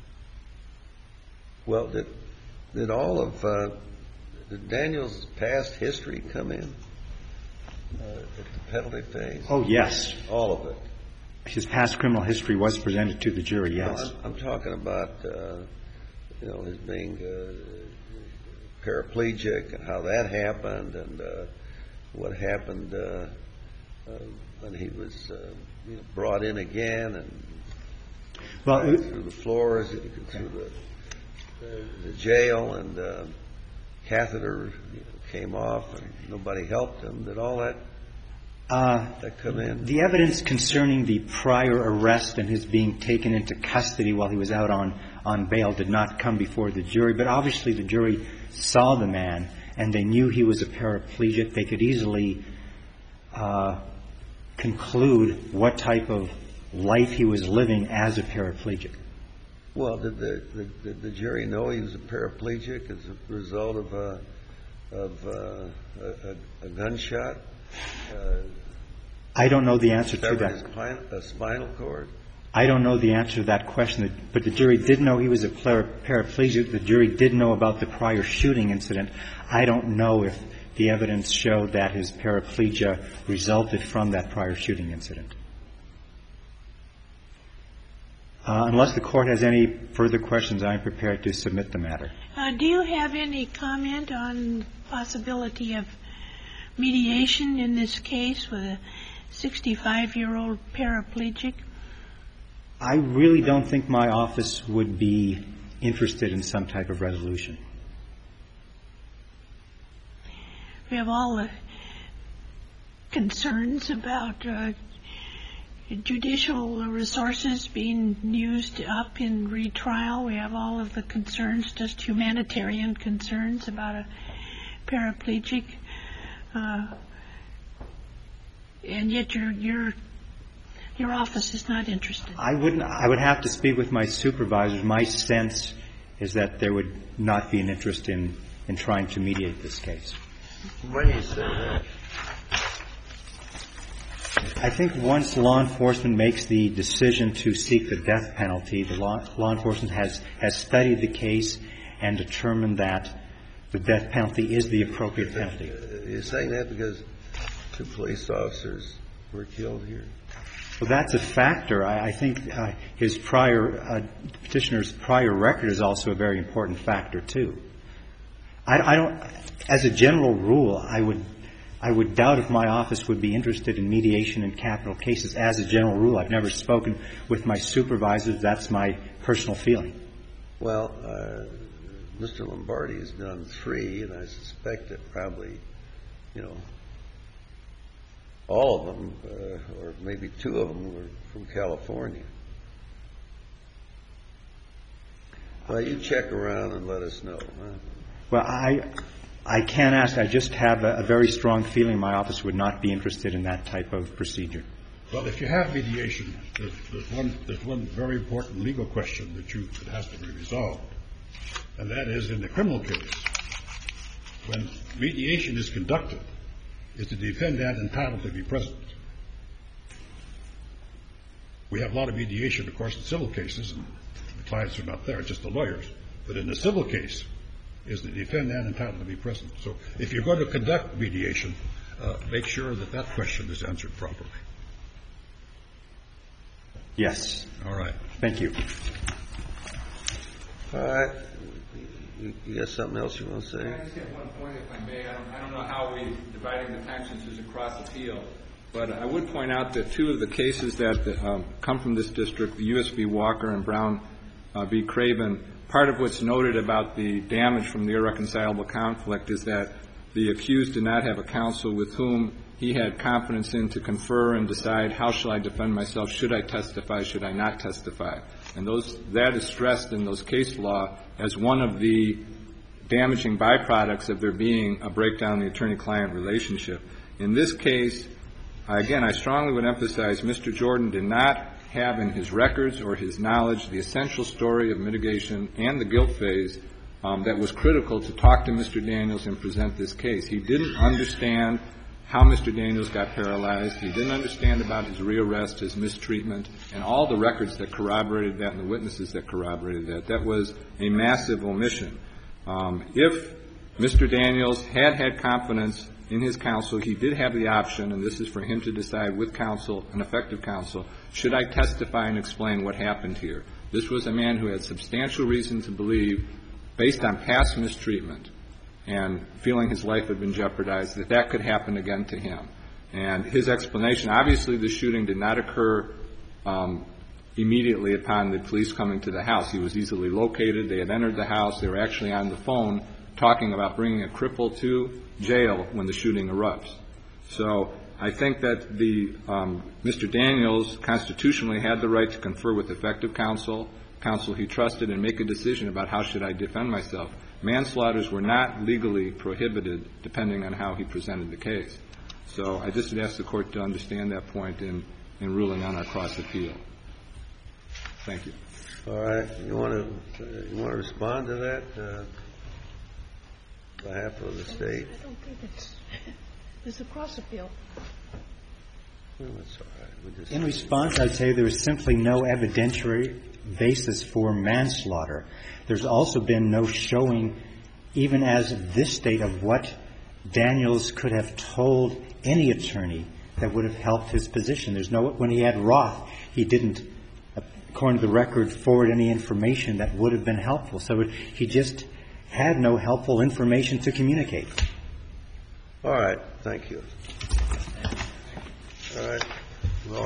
well, did, did all of uh, did Daniel's past history come in uh, at the penalty phase? Oh, yes. All of it? His past criminal history was presented to the jury, yes. No, I'm, I'm talking about, uh, you know, his being uh, paraplegic and how that happened and uh, what happened uh, uh, when he was uh, you know, brought in again and well, uh, through the floors, through the, uh, the jail, and uh, catheter you know, came off and nobody helped him. Did all that Uh, that come in? The evidence concerning the prior arrest and his being taken into custody while he was out on, on bail did not come before the jury, but obviously the jury saw the man and they knew he was a paraplegic. They could easily uh, conclude what type of life he was living as a paraplegic. Well, did the, the, did the jury know he was a paraplegic as a result of a, of a, a, a gunshot? Uh, I don't know the answer to that. His spinal, a spinal cord? I don't know the answer to that question, but the jury did know he was a paraplegic. The jury did know about the prior shooting incident. I don't know if the evidence showed that his paraplegia resulted from that prior shooting incident. Uh, unless the Court has any further questions, I'm prepared to submit the matter. Uh, do you have any comment on the possibility of mediation in this case with a sixty-five-year-old paraplegic? I really don't think my office would be interested in some type of resolution. We have all the concerns about uh, judicial resources being used up in retrial. We have all of the concerns, just humanitarian concerns about a paraplegic. Uh, and yet your your your office is not interested. I wouldn't. I would have to speak with my supervisors. My sense is that there would not be an interest in, in trying to mediate this case. Why do you say that? I think once law enforcement makes the decision to seek the death penalty, the law, law enforcement has, has studied the case and determined that the death penalty is the appropriate penalty. You're saying that because two police officers were killed here? Well, that's a factor. I, I think uh, his prior, uh, petitioner's prior record is also a very important factor, too. I, I don't, as a general rule, I would, I would doubt if my office would be interested in mediation in capital cases. As a general rule, I've never spoken with my supervisors. That's my personal feeling. Well, uh, Mister Lombardi has done three, and I suspect that probably, you know, all of them, uh, or maybe two of them, were from California. Well, you check around and let us know. Huh? Well, I, I can't ask. I just have a, a very strong feeling my office would not be interested in that type of procedure. Well, if you have mediation, there's, there's one there's one very important legal question that you that has to be resolved, and that is in the criminal case, when mediation is conducted, is the defendant entitled to be present? We have a lot of mediation, of course, in civil cases, and the clients are not there, just the lawyers. But in the civil case, is the defendant entitled to be present? So if you're going to conduct mediation, uh, make sure that that question is answered properly. Yes. All right. Thank you. All right. You, you got something else you want to say? Can I just get one point, if I may? I don't, I don't know how we're dividing the time since there's a cross appeal, but I would point out that two of the cases that um, come from this district, the U S v. Walker and Brown uh, v. Craven, part of what's noted about the damage from the irreconcilable conflict is that the accused did not have a counsel with whom he had confidence in to confer and decide, how shall I defend myself? Should I testify? Should I not testify? And those, that is stressed in those case law as one of the damaging byproducts of there being a breakdown in the attorney-client relationship. In this case, again, I strongly would emphasize Mister Jordan did not have in his records or his knowledge the essential story of mitigation and the guilt phase um, that was critical to talk to Mister Daniels and present this case. He didn't understand how Mister Daniels got paralyzed. He didn't understand about his rearrest, his mistreatment, and all the records that corroborated that and the witnesses that corroborated that. That was a massive omission. Um, if Mister Daniels had had confidence in his counsel, he did have the option, and this is for him to decide with counsel, an effective counsel, should I testify and explain what happened here? This was a man who had substantial reason to believe, based on past mistreatment and feeling his life had been jeopardized, that that could happen again to him. And his explanation, obviously the shooting did not occur um, immediately upon the police coming to the house. He was easily located. They had entered the house. They were actually on the phone talking about bringing a cripple to jail when the shooting erupts. So I think that the um, Mister Daniels constitutionally had the right to confer with effective counsel, counsel he trusted, and make a decision about how should I defend myself. Manslaughters were not legally prohibited depending on how he presented the case. So I just would ask the Court to understand that point in, in ruling on our cross-appeal. Thank you. All right. You want to uh, you want to respond to that uh, on behalf of the State? I don't think it's it's a cross-appeal. Well, that's all right. We just In response, I'd say there is simply no evidentiary basis for manslaughter. There's also been no showing, even as of this State, of what Daniels could have told any attorney that would have helped his position. There's no, when he had Roth, he didn't, according to the record, forward any information that would have been helpful. So it, he just had no helpful information to communicate. All right. Thank you. All right.